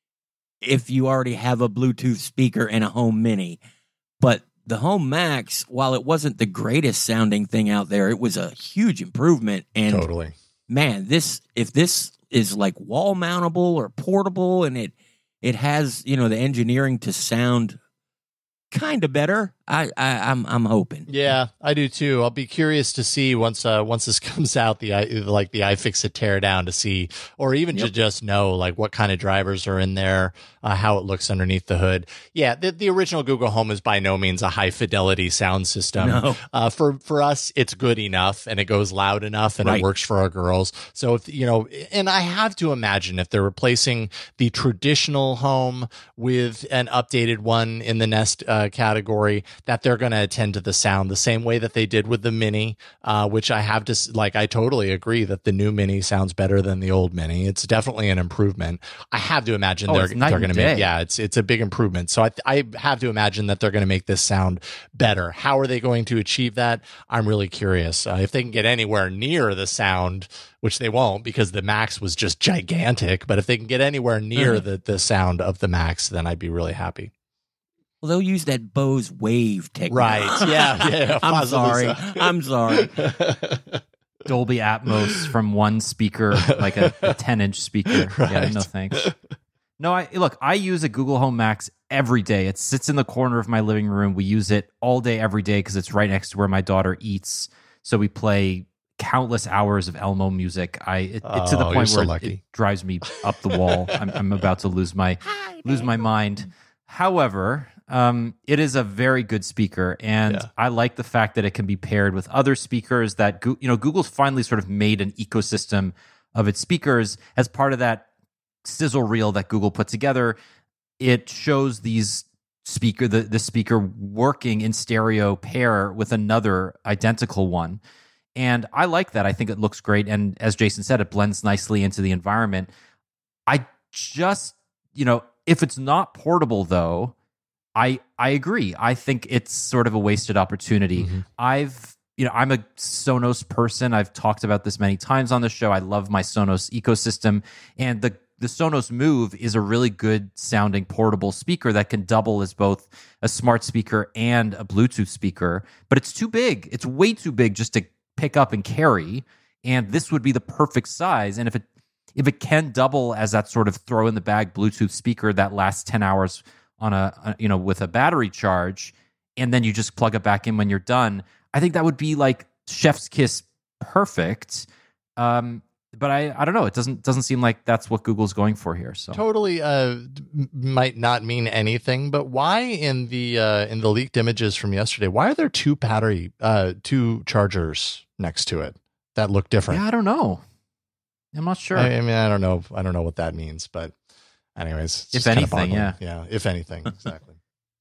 if you already have a Bluetooth speaker and a Home Mini. But the Home Max, while it wasn't the greatest sounding thing out there, it was a huge improvement. And Totally. man, this if this is like wall mountable or portable, and it it has, you know, the engineering to sound kind of better, I, I I'm I'm hoping. Yeah, I do too. I'll be curious to see once uh once this comes out, the i like the iFixit teardown, to see, or even to Yep. just know like what kind of drivers are in there, uh, how it looks underneath the hood. Yeah, the the original Google Home is by no means a high fidelity sound system. No. Uh, for for us, it's good enough, and it goes loud enough, and Right. it works for our girls. So if you know, and I have to imagine if they're replacing the traditional Home with an updated one in the Nest uh, category, that they're going to attend to the sound the same way that they did with the Mini, uh, which I have to s- like. I totally agree that the new Mini sounds better than the old Mini. It's definitely an improvement. I have to imagine Oh, they're it's night they're going and to make day. yeah, it's it's a big improvement. So I I have to imagine that they're going to make this sound better. How are they going to achieve that? I'm really curious. Uh, if they can get anywhere near the sound, which they won't because the Max was just gigantic, but if they can get anywhere near Mhm. the the sound of the Max, then I'd be really happy. Well, they'll use that Bose Wave technology. Right. Yeah. Yeah. I'm possibly sorry. so. I'm sorry. Dolby Atmos from one speaker, like a, a ten inch speaker. Yeah, Right. no thanks. No, I look, I use a Google Home Max every day. It sits in the corner of my living room. We use it all day, every day, because it's right next to where my daughter eats. So we play countless hours of Elmo music. I it, it's to the Oh, point you're so where it, lucky. it drives me up the wall. I'm, I'm about to lose my lose my mind. However, um, it is a very good speaker, and Yeah. I like the fact that it can be paired with other speakers. That Goo- you know, Google's finally sort of made an ecosystem of its speakers as part of that sizzle reel that Google put together. It shows these speaker the the speaker working in stereo pair with another identical one. And I like that. I think it looks great. And as Jason said, it blends nicely into the environment. I just, you know, if it's not portable though, I I agree. I think it's sort of a wasted opportunity. Mhm. I've, you know, I'm a Sonos person. I've talked about this many times on the show. I love my Sonos ecosystem, and the the Sonos Move is a really good sounding portable speaker that can double as both a smart speaker and a Bluetooth speaker, but it's too big. It's way too big just to pick up and carry, and this would be the perfect size. And if it if it can double as that sort of throw in the bag Bluetooth speaker that lasts ten hours on a, a you know with a battery charge, and then you just plug it back in when you're done, I think that would be like chef's kiss perfect. Um, but I, I don't know. It doesn't doesn't seem like that's what Google's going for here. So totally uh, might not mean anything. But why in the uh, in the leaked images from yesterday? Why are there two battery uh, two chargers next to it that look different? Yeah, I don't know. I'm not sure. I, I mean, I don't know. I don't know what that means. But anyways, it's if just kind of anything, boggling. yeah, yeah. If anything, exactly.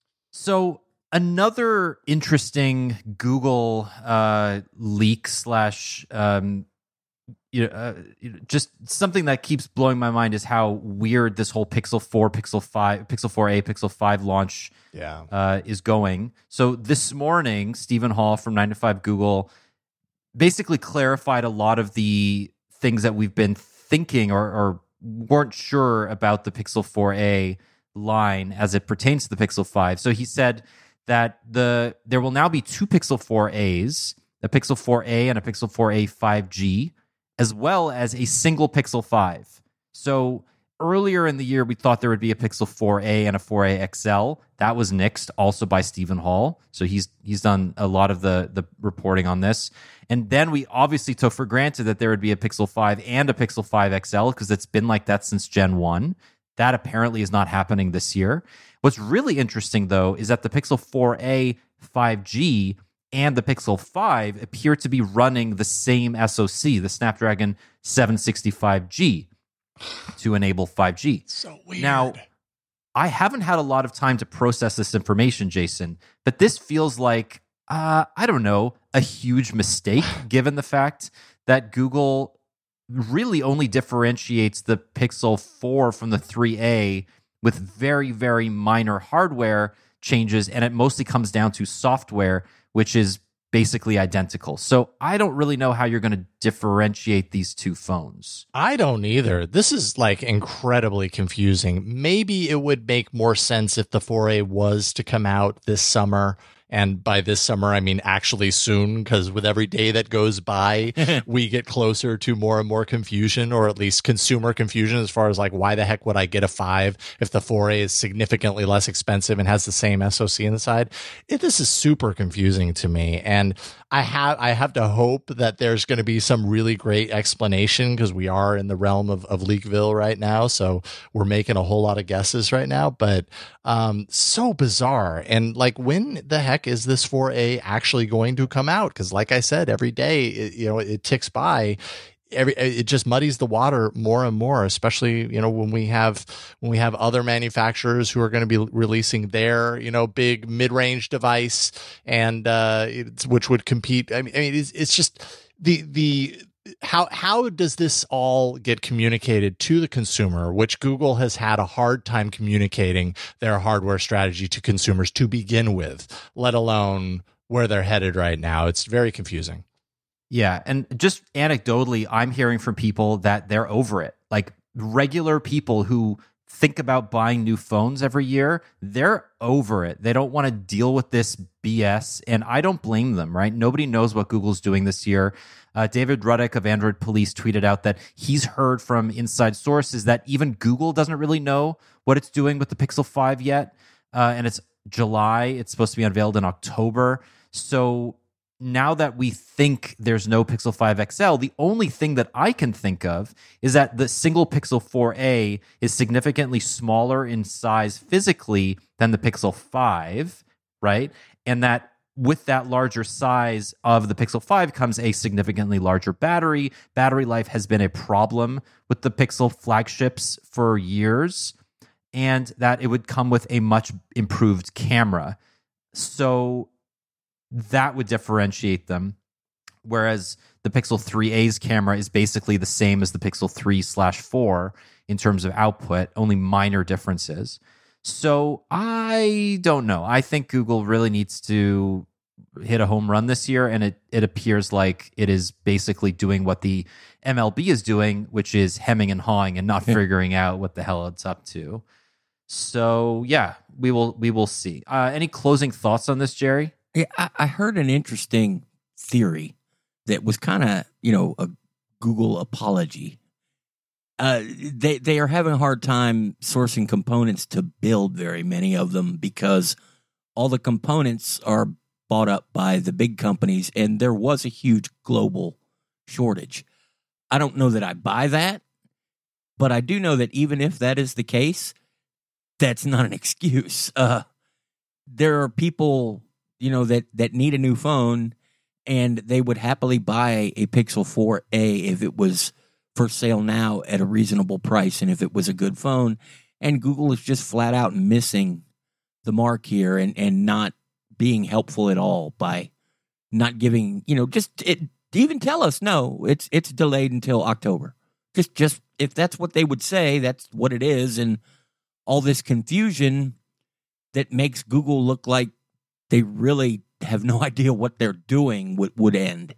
So another interesting Google uh, leak slash. Um, You know, uh, just something that keeps blowing my mind is how weird this whole Pixel four, Pixel five, Pixel four a, Pixel five launch yeah. uh, is going. So this morning, Stephen Hall from nine to five Google basically clarified a lot of the things that we've been thinking or, or weren't sure about the Pixel four a line as it pertains to the Pixel five. So he said that the there will now be two Pixel four a's, a Pixel four a and a Pixel four a five G, as well as a single Pixel five. So earlier in the year, we thought there would be a Pixel four a and a four a X L. That was nixed also by Stephen Hall. So he's he's done a lot of the, the reporting on this. And then we obviously took for granted that there would be a Pixel five and a Pixel five X L because it's been like that since Gen one. That apparently is not happening this year. What's really interesting, though, is that the Pixel four a five G and the Pixel five appear to be running the same S O C, the Snapdragon seven sixty-five G, to enable five G. So weird. Now, I haven't had a lot of time to process this information, Jason, but this feels like, uh, I don't know, a huge mistake, given the fact that Google really only differentiates the Pixel four from the three A with very, very minor hardware changes, and it mostly comes down to software, which is basically identical. So I don't really know how you're going to differentiate these two phones. I don't either. This is like incredibly confusing. Maybe it would make more sense if the four A was to come out this summer. And by this summer, I mean actually soon, because with every day that goes by, we get closer to more and more confusion, or at least consumer confusion, as far as like, why the heck would I get a five if the four A is significantly less expensive and has the same S O C inside? It, this is super confusing to me. And I have I have to hope that there's going to be some really great explanation, because we are in the realm of, of Leakville right now. So we're making a whole lot of guesses right now. But um, so bizarre. And like, when the heck is this four A actually going to come out? Because like I said, every day, it, you know, it ticks by. Every it just muddies the water more and more, especially, you know, when we have when we have other manufacturers who are going to be releasing their, you know, big mid-range device, and uh, it's, which would compete. I mean, I mean, it's, it's just the the how how does this all get communicated to the consumer, which Google has had a hard time communicating their hardware strategy to consumers to begin with, let alone where they're headed right now. It's very confusing. Yeah, and just anecdotally, I'm hearing from people that they're over it. Like regular people who think about buying new phones every year, they're over it. They don't want to deal with this B S, and I don't blame them, right? Nobody knows what Google's doing this year. Uh, David Ruddick of Android Police tweeted out that he's heard from inside sources that even Google doesn't really know what it's doing with the Pixel five yet, uh, and it's July. It's supposed to be unveiled in October. So now that we think there's no Pixel five X L, the only thing that I can think of is that the single Pixel four A is significantly smaller in size physically than the Pixel five, right? And that with that larger size of the Pixel five comes a significantly larger battery. Battery life has been a problem with the Pixel flagships for years, and that it would come with a much improved camera. So that would differentiate them, whereas the Pixel three A's camera is basically the same as the Pixel three slash four in terms of output, only minor differences. So I don't know. I think Google really needs to hit a home run this year, and it, it appears like it is basically doing what the M L B is doing, which is hemming and hawing and not figuring out what the hell it's up to. So yeah, we will we will see. Uh, any closing thoughts on this, Jerry? Yeah, I, I heard an interesting theory that was kind of, you know, a Google apology. uh, they they are having a hard time sourcing components to build very many of them because all the components are bought up by the big companies, and there was a huge global shortage. I don't know that I buy that, but I do know that even if that is the case, that's not an excuse. Uh, there are people, you know, that, that need a new phone, and they would happily buy a Pixel four A if it was for sale now at a reasonable price and if it was a good phone. And Google is just flat out missing the mark here and, and not being helpful at all by not giving, you know, just it, even tell us, no, it's it's delayed until October. Just, just if that's what they would say, that's what it is. And all this confusion that makes Google look like they really have no idea what they're doing would, would end.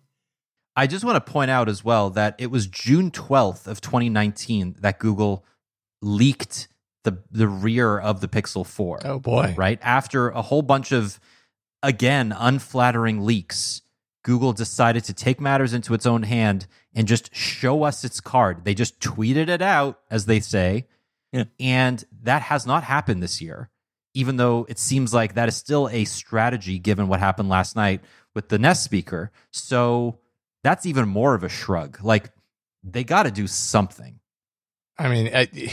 I just want to point out as well that it was June twelfth of twenty nineteen that Google leaked the the rear of the Pixel four. Oh, boy. Right? After a whole bunch of, again, unflattering leaks, Google decided to take matters into its own hand and just show us its card. They just tweeted it out, as they say, yeah. And that has not happened this year, even though it seems like that is still a strategy given what happened last night with the Nest speaker. So that's even more of a shrug. Like, they got to do something. I mean,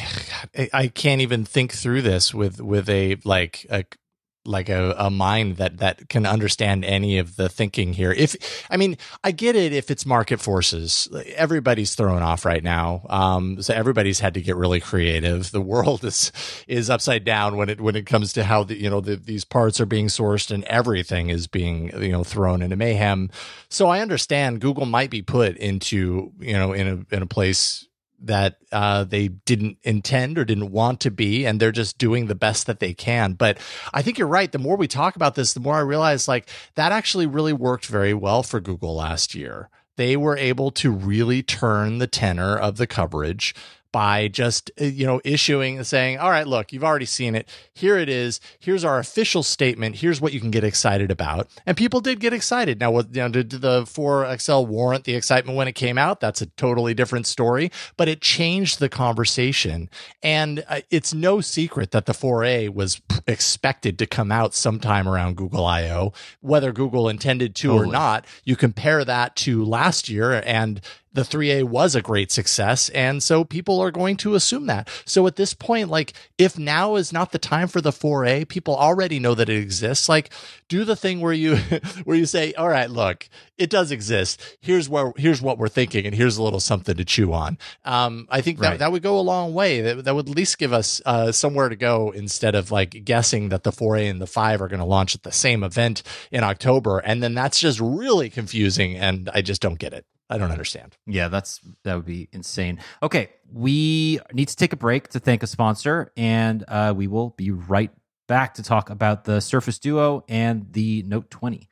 I, I can't even think through this with with a like a like a, a mind that that can understand any of the thinking here. If I mean, I get it if it's market forces. Everybody's thrown off right now, um, so everybody's had to get really creative. The world is is upside down when it when it comes to how the, you know the, these parts are being sourced and everything is being you know thrown into mayhem. So I understand Google might be put into you know in a in a place that uh, they didn't intend or didn't want to be, and they're just doing the best that they can. But I think you're right. The more we talk about this, the more I realize like that actually really worked very well for Google last year. They were able to really turn the tenor of the coverage by just, you know, issuing and saying, all right, look, you've already seen it. Here it is. Here's our official statement. Here's what you can get excited about. And people did get excited. Now, what, you know, did the four X L warrant the excitement when it came out? That's a totally different story, but it changed the conversation. And uh, it's no secret that the four A was expected to come out sometime around Google I O, whether Google intended to totally. or not. You compare that to last year, and the three A was a great success, and so people are going to assume that. So at this point, like, if now is not the time for the four A, people already know that it exists. Like, do the thing where you where you say, all right, look, it does exist. Here's where here's what we're thinking, and here's a little something to chew on. Um, I think that, right. that would go a long way. That, that would at least give us uh, somewhere to go instead of like guessing that the four A and the five are going to launch at the same event in October, and then that's just really confusing, and I just don't get it. I don't understand. Yeah, that's that would be insane. Okay, we need to take a break to thank a sponsor, and uh, we will be right back to talk about the Surface Duo and the Note twenty.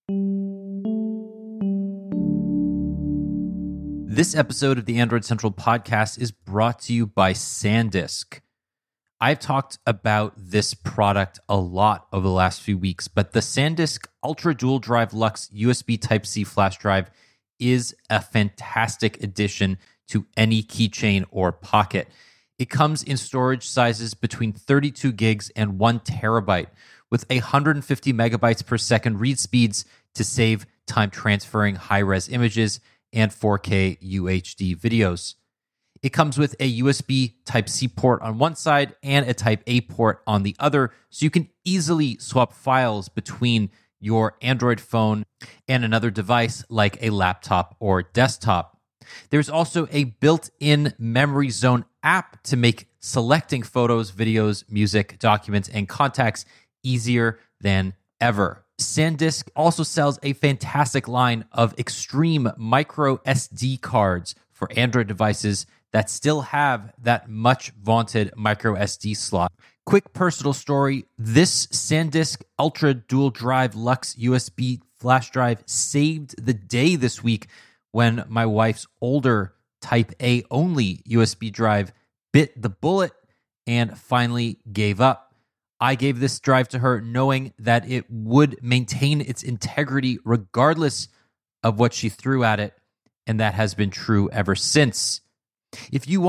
This episode of the Android Central podcast is brought to you by SanDisk. I've talked about this product a lot over the last few weeks, but the SanDisk Ultra Dual Drive Lux U S B Type-C flash drive is a fantastic addition to any keychain or pocket. It comes in storage sizes between thirty-two gigs and one terabyte with one hundred fifty megabytes per second read speeds to save time transferring high-res images and four K U H D videos. It comes with a U S B Type-C port on one side and a Type-A port on the other, so you can easily swap files between your Android phone and another device like a laptop or desktop. There's also a built-in Memory Zone app to make selecting photos, videos, music, documents, and contacts easier than ever. SanDisk also sells a fantastic line of extreme micro S D cards for Android devices that still have that much vaunted micro S D slot. Quick personal story, this SanDisk Ultra Dual Drive Lux U S B flash drive saved the day this week when my wife's older Type-A only U S B drive bit the bullet and finally gave up. I gave this drive to her knowing that it would maintain its integrity regardless of what she threw at it, and that has been true ever since. If you want your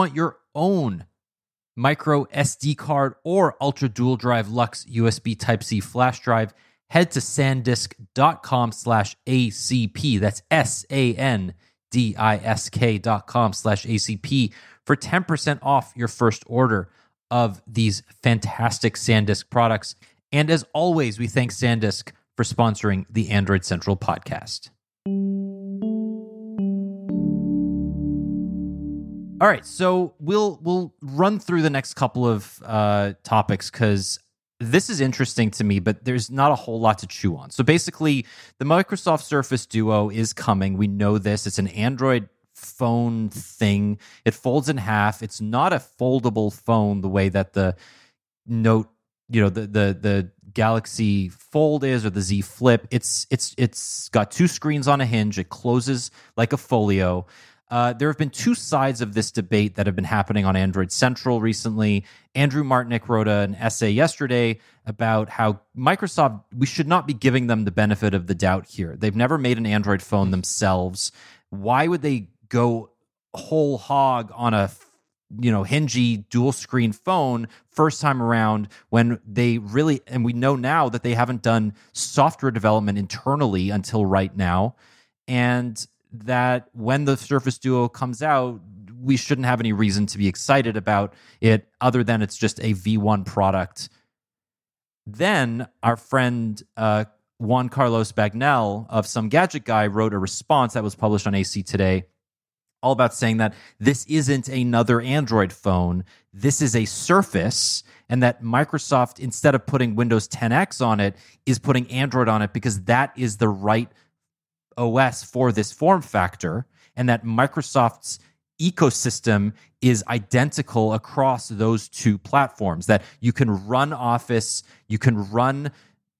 own micro S D card or Ultra Dual Drive Lux U S B Type-C flash drive, head to sandisk.com slash ACP. That's S-A-N-D-I-S-K dot com slash A-C-P for ten percent off your first order of these fantastic SanDisk products. And as always, we thank SanDisk for sponsoring the Android Central podcast. All right, so we'll we'll run through the next couple of uh, topics because this is interesting to me, but there's not a whole lot to chew on. So basically, the Microsoft Surface Duo is coming. We know this. It's an Android phone thing. It folds in half. It's not a foldable phone the way that the Note, you know, the the the Galaxy Fold is or the Z Flip. It's it's it's got two screens on a hinge. It closes like a folio. Uh, there have been two sides of this debate that have been happening on Android Central recently. Andrew Martinick wrote a, an essay yesterday about how Microsoft, we should not be giving them the benefit of the doubt here. They've never made an Android phone themselves. Why would they go whole hog on a, you know, hingy dual screen phone first time around when they really, and we know now that they haven't done software development internally until right now. And that when the Surface Duo comes out, we shouldn't have any reason to be excited about it other than it's just a V one product. Then our friend uh, Juan Carlos Bagnell of Some Gadget Guy wrote a response that was published on A C Today, all about saying that this isn't another Android phone. This is a Surface, and that Microsoft, instead of putting Windows ten X on it, is putting Android on it because that is the right O S for this form factor, and that Microsoft's ecosystem is identical across those two platforms, that you can run Office, you can run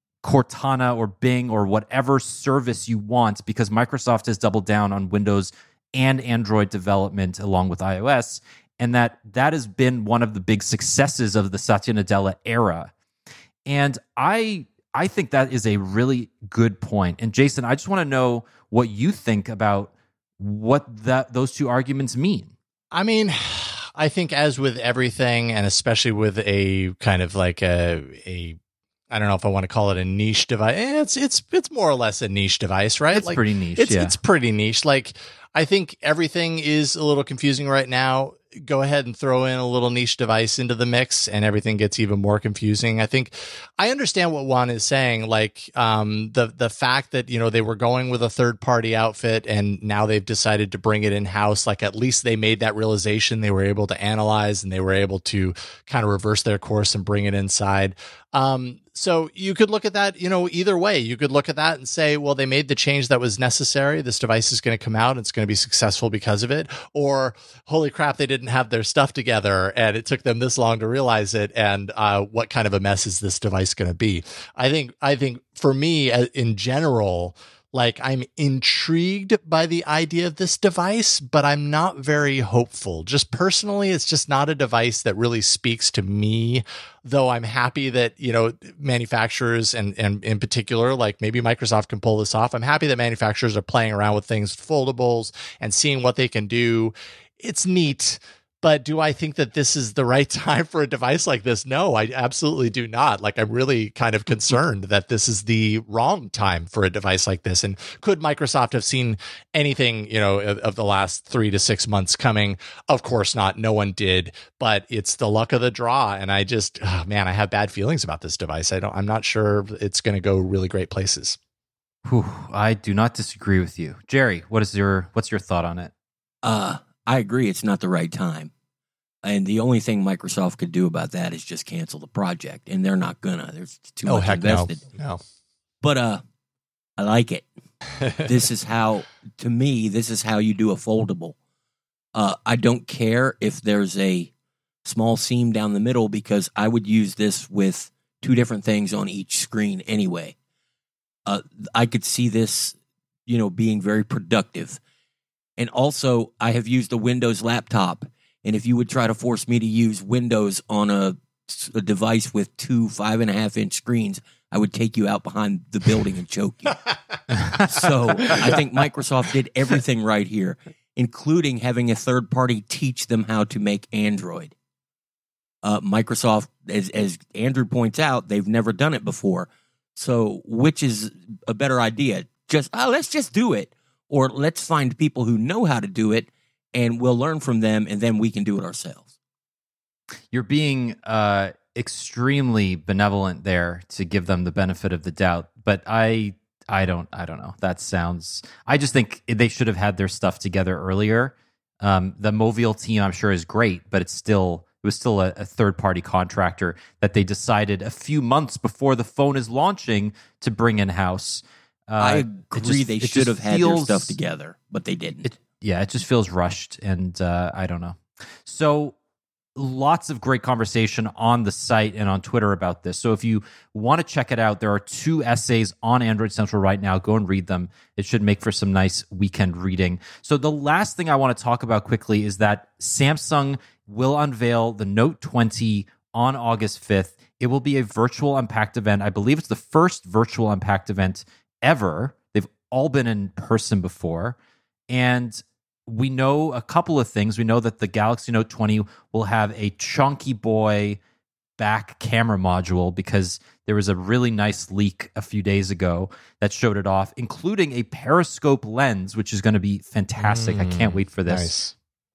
Cortana or Bing or whatever service you want because Microsoft has doubled down on Windows and Android development along with iOS, and that that has been one of the big successes of the Satya Nadella era. And I I think that is a really good point. And Jason, I just want to know what you think about what that those two arguments mean. I mean, I think as with everything, and especially with a kind of like a a I don't know if I want to call it a niche device. It's it's it's more or less a niche device, right? It's like, pretty niche. It's yeah. it's pretty niche. Like I think everything is a little confusing right now. Go ahead and throw in a little niche device into the mix and everything gets even more confusing. I think I understand what Juan is saying. Like, um, the, the fact that, you know, they were going with a third party outfit and now they've decided to bring it in house. Like at least they made that realization. They were able to analyze and they were able to kind of reverse their course and bring it inside. Um, so you could look at that, you know, either way. You could look at that and say, well, they made the change that was necessary. This device is going to come out and it's going to be successful because of it. Or, holy crap, they didn't have their stuff together and it took them this long to realize it. And uh, what kind of a mess is this device going to be? I think, I think for me, in general, like I'm intrigued by the idea of this device, but I'm not very hopeful. Just personally, it's just not a device that really speaks to me, though I'm happy that, you know, manufacturers and, and in particular, like maybe Microsoft can pull this off. I'm happy that manufacturers are playing around with things, foldables, and seeing what they can do. It's neat. But do I think that this is the right time for a device like this? No, I absolutely do not. Like, I'm really kind of concerned that this is the wrong time for a device like this. And could Microsoft have seen anything, you know, of, of the last three to six months coming? Of course not. No one did. But it's the luck of the draw. And I just, oh, man, I have bad feelings about this device. I don't. I'm not sure it's going to go really great places. Whew, I do not disagree with you, Jerry. What is your what's your thought on it? Uh, I agree. It's not the right time. And the only thing Microsoft could do about that is just cancel the project. And they're not gonna. There's too oh, much heck invested. No. no. But uh, I like it. This is how, to me, this is how you do a foldable. Uh, I don't care if there's a small seam down the middle because I would use this with two different things on each screen anyway. Uh, I could see this, you know, being very productive. And also, I have used a Windows laptop, and if you would try to force me to use Windows on a, a device with two five and a half inch screens, I would take you out behind the building and choke you. So I think Microsoft did everything right here. including having a third party teach them how to make Android. Uh, Microsoft, as, as Andrew points out, they've never done it before. So which is a better idea? Just, oh, let's just do it. Or let's find people who know how to do it, and we'll learn from them, and then we can do it ourselves. You're being uh, extremely benevolent there to give them the benefit of the doubt, but I, I don't, I don't know. That sounds. I just think they should have had their stuff together earlier. Um, the Movil team, I'm sure, is great, but it's still, it was still a, a third-party contractor that they decided a few months before the phone is launching to bring in house. Uh, I agree. just, they should have had feels, their stuff together, but they didn't. It, yeah, it just feels rushed, and uh, I don't know. So lots of great conversation on the site and on Twitter about this. So if you want to check it out, there are two essays on Android Central right now. Go and read them. It should make for some nice weekend reading. So the last thing I want to talk about quickly is that Samsung will unveil the Note twenty on August fifth. It will be a virtual Unpacked event. I believe it's the first virtual Unpacked event ever. They've all been in person before. And we know a couple of things. We know that the Galaxy Note twenty will have a chunky boy back camera module because there was a really nice leak a few days ago that showed it off, including a periscope lens, which is going to be fantastic. Mm, I can't wait for this. Nice.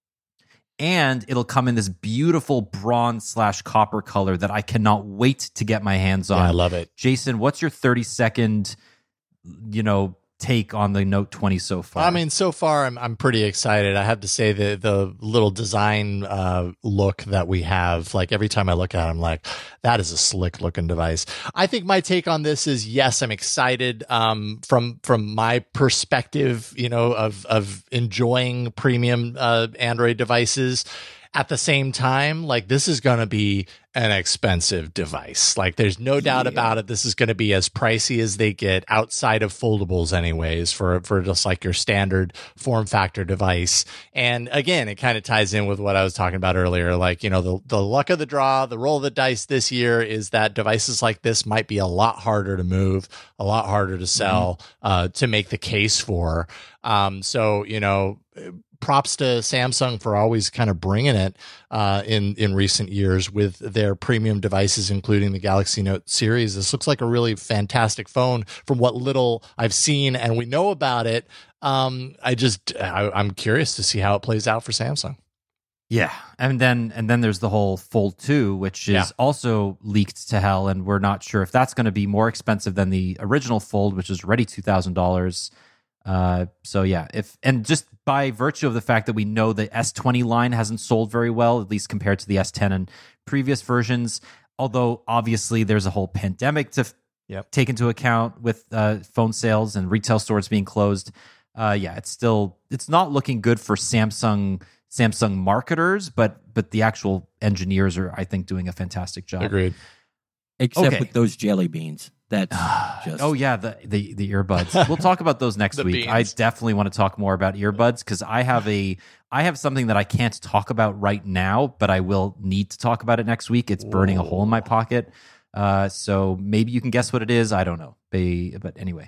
And it'll come in this beautiful bronze slash copper color that I cannot wait to get my hands on. Yeah, I love it. Jason, what's your thirty second, you know, take on the Note twenty so far? I mean, so far I'm I'm pretty excited. I have to say the the little design uh, look that we have, like every time I look at it, I'm like, that is a slick looking device. I think my take on this is yes, I'm excited. Um, from from my perspective, you know, of of enjoying premium uh, Android devices. At the same time, like this is going to be an expensive device. Like there's no doubt yeah. about it. This is going to be as pricey as they get outside of foldables anyways for, for just like your standard form factor device. And again, it kind of ties in with what I was talking about earlier. Like, you know, the, the luck of the draw, the roll of the dice this year is that devices like this might be a lot harder to move, a lot harder to sell, mm-hmm. uh, to make the case for. Um, so, you know, props to Samsung for always kind of bringing it uh, in in recent years with their premium devices, including the Galaxy Note series. This looks like a really fantastic phone from what little I've seen and we know about it. Um, I just I, I'm curious to see how it plays out for Samsung. Yeah, and then and then there's the whole Fold two, which is yeah. also leaked to hell, and we're not sure if that's going to be more expensive than the original Fold, which is already two thousand dollars. Uh, so yeah, if and just by virtue of the fact that we know the S twenty line hasn't sold very well, at least compared to the S ten and previous versions, although obviously there's a whole pandemic to yep. take into account with uh, phone sales and retail stores being closed. Uh, yeah, it's still it's not looking good for Samsung Samsung marketers, but but the actual engineers are, I think, doing a fantastic job. Agreed. Except okay. with those jelly beans. That's just... Oh yeah, the, the the earbuds. We'll talk about those next week. Beans. I definitely want to talk more about earbuds because I have a I have something that I can't talk about right now, but I will need to talk about it next week. It's burning Whoa. a hole in my pocket. Uh, so maybe you can guess what it is. I don't know. But anyway.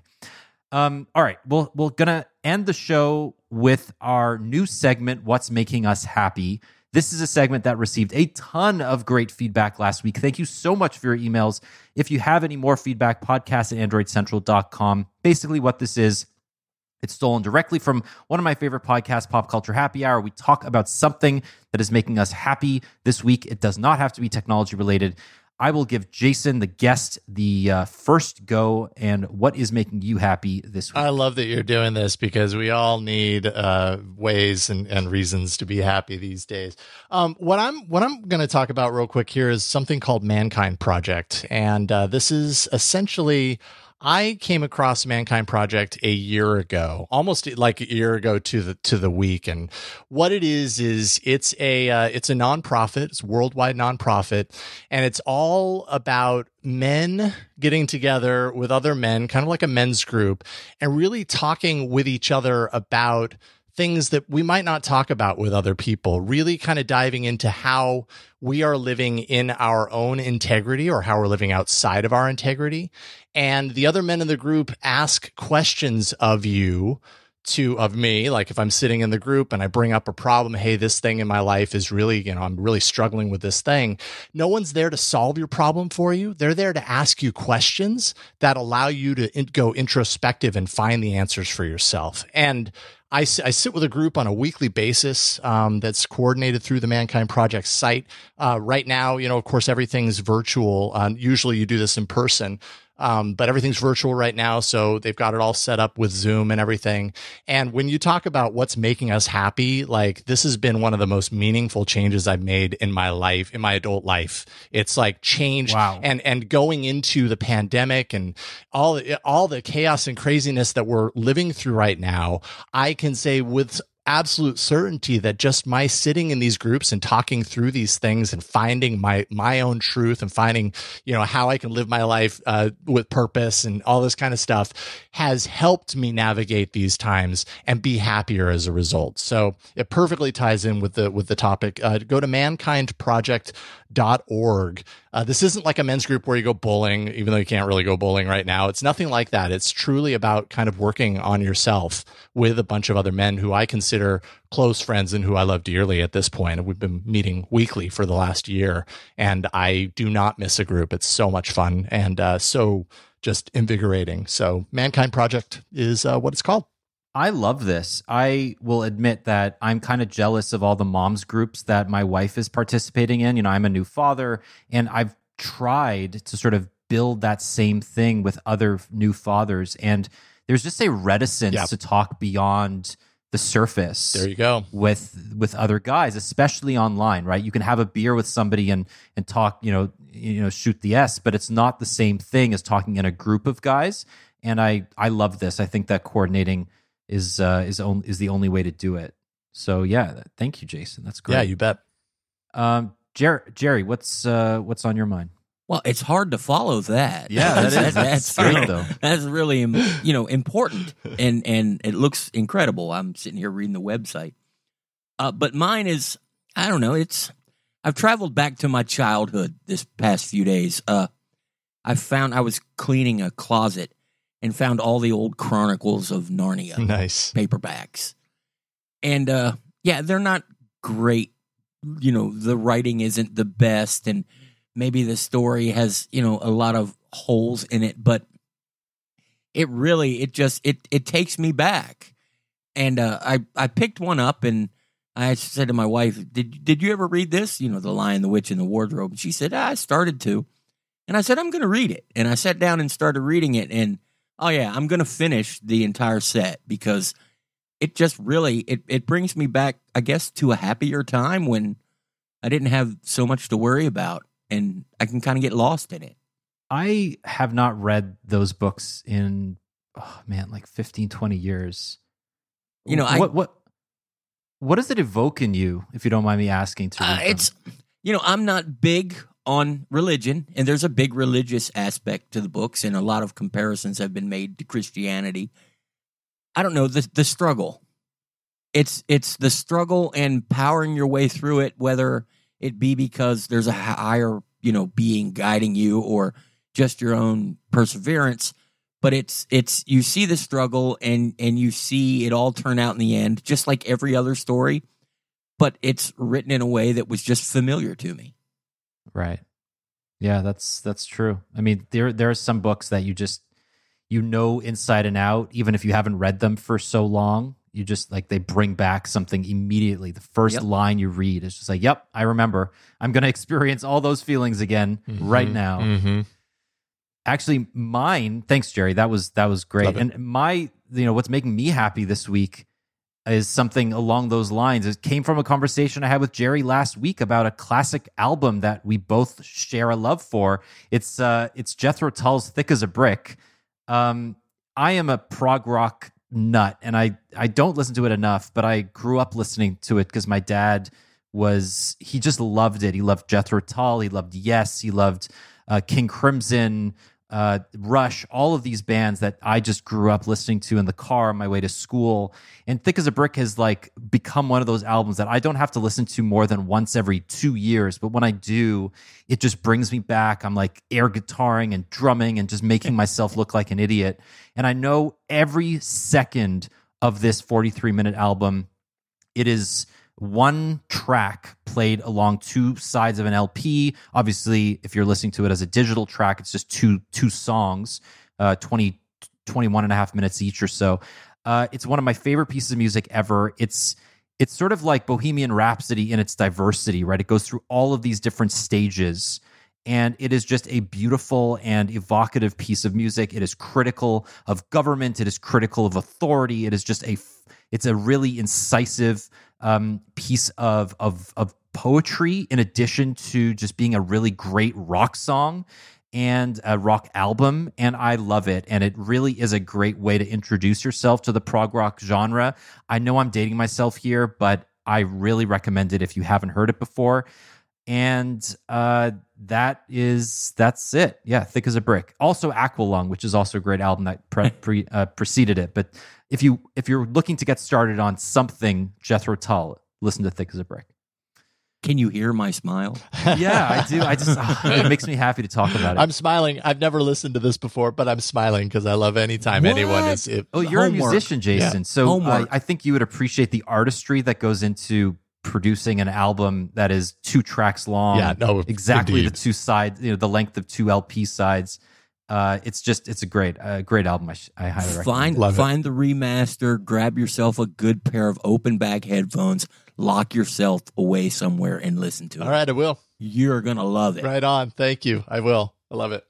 Um, all right. Well, we're gonna end the show with our new segment, What's Making Us Happy. This is a segment that received a ton of great feedback last week. Thank you so much for your emails. If you have any more feedback, podcast at android central dot com. Basically what this is, it's stolen directly from one of my favorite podcasts, Pop Culture Happy Hour. We talk about something that is making us happy this week. It does not have to be technology related. I will give Jason, the guest, the uh, first go. And what is making you happy this week? I love that you're doing this because we all need uh, ways and, and reasons to be happy these days. Um, what I'm what I'm going to talk about real quick here is something called Mankind Project, and uh, this is essentially. I came across Mankind Project a year ago, almost like a year ago to the to the week. And what it is is it's a uh, it's a nonprofit, it's a worldwide nonprofit, and it's all about men getting together with other men, kind of like a men's group, and really talking with each other about things that we might not talk about with other people, really kind of diving into how we are living in our own integrity or how we're living outside of our integrity. And the other men in the group ask questions of you to of me, like if I'm sitting in the group and I bring up a problem, hey, this thing in my life is really, you know, I'm really struggling with this thing. No one's there to solve your problem for you. They're there to ask you questions that allow you to in- go introspective and find the answers for yourself. And I, I sit with a group on a weekly basis um, that's coordinated through the Mankind Project site. Uh, right now, you know, of course, everything's virtual. Uh, usually you do this in person. Um, but everything's virtual right now. So they've got it all set up with Zoom and everything. And when you talk about what's making us happy, like this has been one of the most meaningful changes I've made in my life, in my adult life. It's like change Wow. and, and going into the pandemic and all, all the chaos and craziness that we're living through right now, I can say with absolute certainty that just my sitting in these groups and talking through these things and finding my my own truth and finding, you know, how I can live my life uh, with purpose and all this kind of stuff has helped me navigate these times and be happier as a result. So it perfectly ties in with the with the topic. Uh, go to mankind project dot org. Uh, this isn't like a men's group where you go bowling, even though you can't really go bowling right now. It's nothing like that. It's truly about kind of working on yourself with a bunch of other men who I consider close friends and who I love dearly at this point. And we've been meeting weekly for the last year, and I do not miss a group. It's so much fun and uh, so just invigorating. So Mankind Project is uh, what it's called. I love this. I will admit that I'm kind of jealous of all the moms groups that my wife is participating in. You know, I'm a new father, and I've tried to sort of build that same thing with other new fathers. And there's just a reticence Yep. to talk beyond the surface. There you go. With with other guys, especially online, right? You can have a beer with somebody and and talk, you know, you know, shoot the S, but it's not the same thing as talking in a group of guys. And I I love this. I think that coordinating is uh, is on, is the only way to do it. So yeah, thank you, Jason. That's great. Yeah, you bet. Um, Jer- Jerry, what's uh, what's on your mind? Well, it's hard to follow that. Yeah, that is- that's, that's you great, know, though. That's really, im- you know, important, and and it looks incredible. I'm sitting here reading the website, uh, but mine is, I don't know. It's I've traveled back to my childhood this past few days. Uh, I found I was cleaning a closet and found all the old Chronicles of Narnia Nice. paperbacks, and uh, yeah, they're not great. You know, the writing isn't the best, and maybe the story has, you know, a lot of holes in it, but it really, it just, it it takes me back. And uh, I, I picked one up, and I said to my wife, did did you ever read this? You know, The Lion, the Witch, and the Wardrobe. And she said, ah, I started to. And I said, I'm going to read it. And I sat down and started reading it. And, oh, yeah, I'm going to finish the entire set because it just really, it, it brings me back, I guess, to a happier time when I didn't have so much to worry about. And I can kind of get lost in it. I have not read those books in, oh man, like fifteen, twenty years. You know, I- what what what does it evoke in you, if you don't mind me asking? To read Uh, them? it's, you know, I'm not big on religion, and there's a big religious aspect to the books, and a lot of comparisons have been made to Christianity. I don't know, the the struggle. It's it's the struggle and powering your way through it, whether it be because there's a higher, you know, being guiding you or just your own perseverance. But it's it's you see the struggle and and you see it all turn out in the end, just like every other story. But it's written in a way that was just familiar to me. Right. Yeah, that's that's true. I mean, there there are some books that you just you know inside and out, even if you haven't read them for so long. You just like they bring back something immediately. The first Yep. line you read is just like, "Yep, I remember. I'm going to experience all those feelings again right now." Mm-hmm. Actually, mine. Thanks, Jerry. That was that was great. Love it. And my, you know, what's making me happy this week is something along those lines. It came from a conversation I had with Jerry last week about a classic album that we both share a love for. It's uh, it's Jethro Tull's "Thick as a Brick." Um, I am a prog rock nut, and I I don't listen to it enough, but I grew up listening to it because my dad was he just loved it. He loved Jethro Tull. He loved Yes. He loved uh, King Crimson. Uh, Rush, all of these bands that I just grew up listening to in the car on my way to school. And Thick as a Brick has like become one of those albums that I don't have to listen to more than once every two years. But when I do, it just brings me back. I'm like air guitaring and drumming and just making myself look like an idiot. And I know every second of this forty-three minute album. It is one track played along two sides of an L P. Obviously, if you're listening to it as a digital track, it's just two two songs, uh, twenty, twenty-one and a half minutes each or so. Uh, it's one of my favorite pieces of music ever. It's it's sort of like Bohemian Rhapsody in its diversity, right? It goes through all of these different stages, and it is just a beautiful and evocative piece of music. It is critical of government. It is critical of authority. It is just a it's a really incisive um, piece of, of of poetry, in addition to just being a really great rock song and a rock album. And I love it. And it really is a great way to introduce yourself to the prog rock genre. I know I'm dating myself here, but I really recommend it if you haven't heard it before. And uh, that is that's it. Yeah, Thick as a Brick. Also Aqualung, which is also a great album that pre- pre- uh, preceded it. But if you if you're looking to get started on something Jethro Tull, listen to Thick as a Brick. Can you hear my smile? Yeah, I do. I just oh, it makes me happy to talk about it. I'm smiling. I've never listened to this before, but I'm smiling because I love anytime What? anyone is. If, oh, you're Homework. a musician, Jason. Yeah. So uh, Homework. I think you would appreciate the artistry that goes into producing an album that is two tracks long. Yeah, no, exactly indeed. the two sides, you know, the length of two L P sides. Uh, it's just, it's a great, uh, great album. I, sh- I highly recommend. Find Love it. find the remaster. Grab yourself a good pair of open back headphones. Lock yourself away somewhere and listen to it. All right, I will. You're gonna love it. Right on. Thank you. I will. I love it.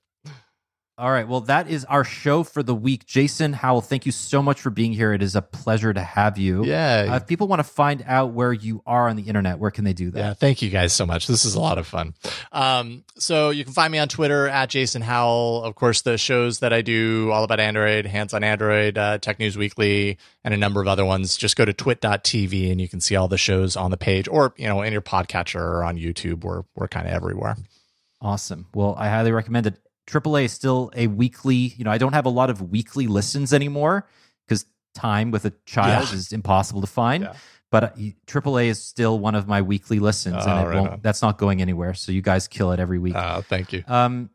All right. Well, that is our show for the week. Jason Howell, thank you so much for being here. It is a pleasure to have you. Yeah. Uh, if people want to find out where you are on the internet, where can they do that? Yeah, thank you guys so much. This is a lot of fun. Um, so you can find me on Twitter at Jason Howell. Of course, the shows that I do, All About Android, Hands on Android, uh, Tech News Weekly, and a number of other ones. Just go to twit dot t v and you can see all the shows on the page, or you know, in your podcatcher or on YouTube. We're we're kind of everywhere. Awesome. Well, I highly recommend it. triple A is still a weekly, you know, I don't have a lot of weekly listens anymore because time with a child Yeah. is impossible to find. Yeah. But uh, triple A is still one of my weekly listens, Oh, and it right won't, on. that's not going anywhere. So you guys kill it every week. Uh, thank you. Um,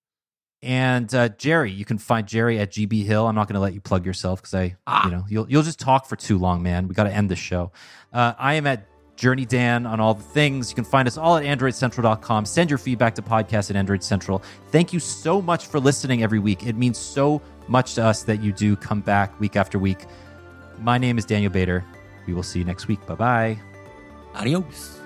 and uh, Jerry, you can find Jerry at G B Hill. I'm not going to let you plug yourself because I, Ah. you know, you'll you'll just talk for too long, man. We got to end the show. Uh, I am at Journey Dan on all the things. You can find us all at android central dot com. Send your feedback to podcast at Android Central. Thank you so much for listening every week. It means so much to us that you do come back week after week. My name is Daniel Bader. We will see you next week. Bye bye. Adios.